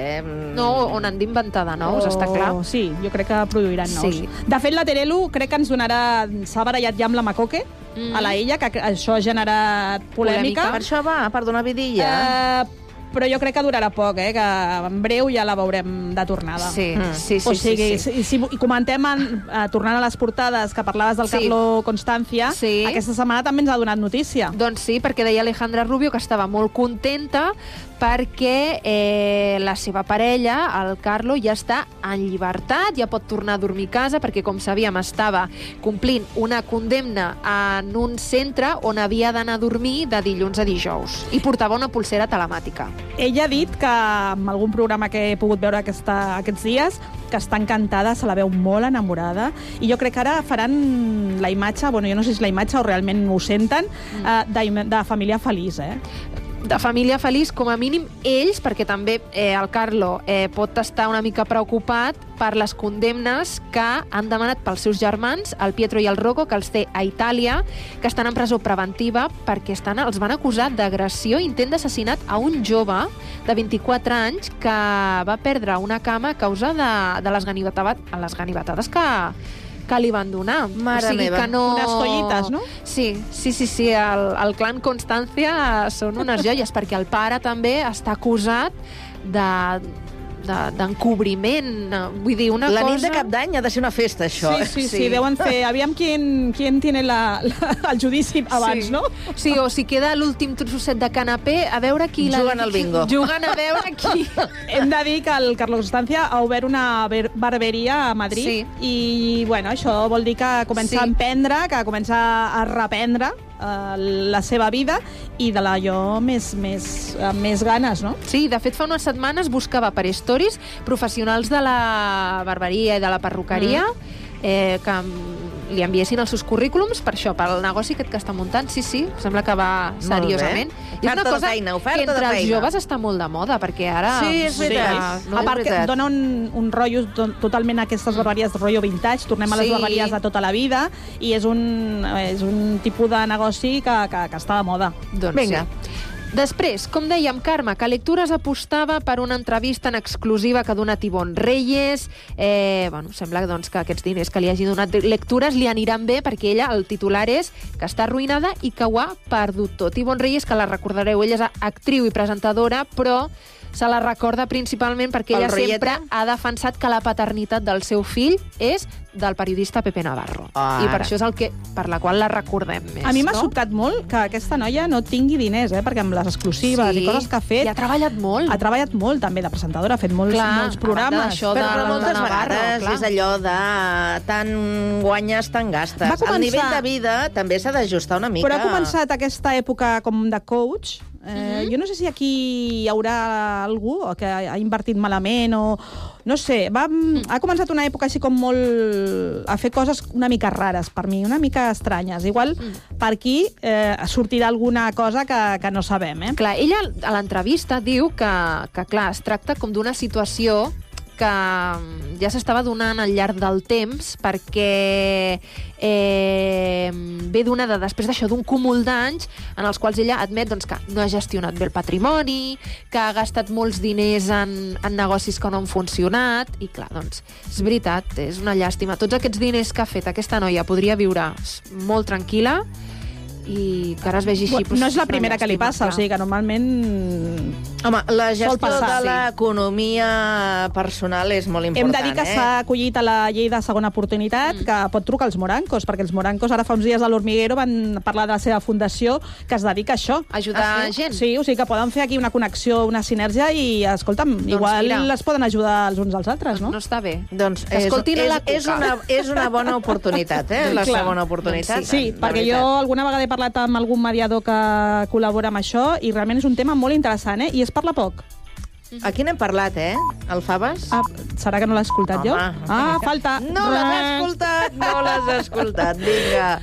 No, on han d'inventar de nous, està clar. Sí, jo crec que produiran nous. Sí. De fet, la Terelu crec que ens donarà... S'ha barallat ja amb la Macoque, a la illa, que això ha generat polèmica. Per això va, per donar vidilla. Però jo crec que durarà poc, que en breu ja la veurem de tornada. Sí. O sigui, si comentem, tornant a les portades, que parlaves del Carlo Constancia, aquesta setmana també ens ha donat notícia. Doncs sí, perquè deia Alejandra Rubio que estava molt contenta perquè la seva parella, el Carlo, ja està en llibertat, ja pot tornar a dormir a casa, perquè, com sabíem, estava complint una condemna en un centre on havia d'anar a dormir de dilluns a dijous, i portava una pulsera telemàtica. Ella ha dit que, en algun programa que he pogut veure aquests dies, que està encantada, se la veu molt enamorada, i jo crec que ara faran la imatge, jo no sé si és la imatge o realment ho senten, de família feliç, De família feliç, com a mínim ells, perquè també el Carlo pot estar una mica preocupat per les condemnes que han demanat pels seus germans, el Pietro i el Rocco, que els té a Itàlia, que estan en presó preventiva perquè els van acusar d'agressió i intent d'assassinat a un jove de 24 anys que va perdre una cama a causa de les ganivetades que li van donar. Mare meva, unes joites, no? Sí, el clan Constancia són unes joies, perquè el pare també està acusat d'encobriment. Vull dir, una cosa... La nit de Cap d'Any ha de ser una festa, això. Sí, deuen fer... Aviam quién tiene el judici abans, no? Sí, o si queda l'últim trosset de canapé, a veure qui... Juguen al bingo. Juguen a veure qui... Hem de dir que el Carlos Constancia ha obert una barberia a Madrid i, bueno, això vol dir que comença a emprendre, que comença a reprendre la seva vida i de l'allò amb més ganes, no? Sí, de fet, fa unes setmanes buscava per stories professionals de la barberia i de la perruqueria que li enviessin els seus currículums per això, pel negoci aquest que està muntant. Sí, sembla que va seriosament. I és una cosa que entre els joves està molt de moda, perquè ara... Sí, és veritat. A part que dona un rotllo totalment aquestes barberies de rotllo vintage, tornem a les barberies de tota la vida, i és un tipus de negoci que està de moda. Doncs vinga. Després, com dèiem, Carme, que Lectures apostava per una entrevista en exclusiva que ha donat Ivonne Reyes. Sembla que aquests diners que li hagi donat Lectures li aniran bé, perquè ella, el titular és que està arruïnada i que ho ha perdut tot. Ivonne Reyes, que la recordareu, ella és actriu i presentadora, però se la recorda principalment perquè ella sempre ha defensat que la paternitat del seu fill és del periodista Pepe Navarro. I per això és per la qual la recordem més. A mi m'ha sobtat molt que aquesta noia no tingui diners, perquè amb les exclusives i coses que ha fet... I ha treballat molt. Ha treballat molt, també, de presentadora, ha fet molts programes. Però moltes vegades és allò de tant guanyes, tant gastes. El nivell de vida també s'ha d'ajustar una mica. Però ha començat aquesta època com de coach. Jo no sé si aquí hi haurà algú que ha invertit malament o... No sé, ha començat una època així com molt... a fer coses una mica rares per mi, una mica estranyes. Igual per aquí sortirà alguna cosa que no sabem, Clar, ella a l'entrevista diu que clar, es tracta com d'una situació que ja s'estava donant al llarg del temps perquè ve donada després d'això d'un cúmul d'anys en els quals ella admet que no ha gestionat bé el patrimoni, que ha gastat molts diners en negocis que no han funcionat i clar, doncs és veritat, és una llàstima. Tots aquests diners que ha fet aquesta noia podria viure molt tranquil·la i que ara es vegi així... No és la primera que li passa, o sigui que normalment... Home, la gestió de l'economia personal és molt important, Hem de dir que s'ha acollit a la llei de segona oportunitat, que pot trucar als morancos, perquè els morancos ara fa uns dies a l'Hormiguero van parlar de la seva fundació que es dedica a això. Ajudar gent. Sí, o sigui que poden fer aquí una connexió, una sinergia i, escolta'm, igual les poden ajudar els uns als altres, no? No està bé. Doncs és una bona oportunitat, la segona oportunitat. Sí, perquè jo alguna vegada he parlat amb algun mediador que col·labora amb això i realment és un tema molt interessant, i es parla poc. Aquí n'hem parlat, el Faves? Serà que no l'has escoltat jo? Falta! No l'has escoltat, vinga.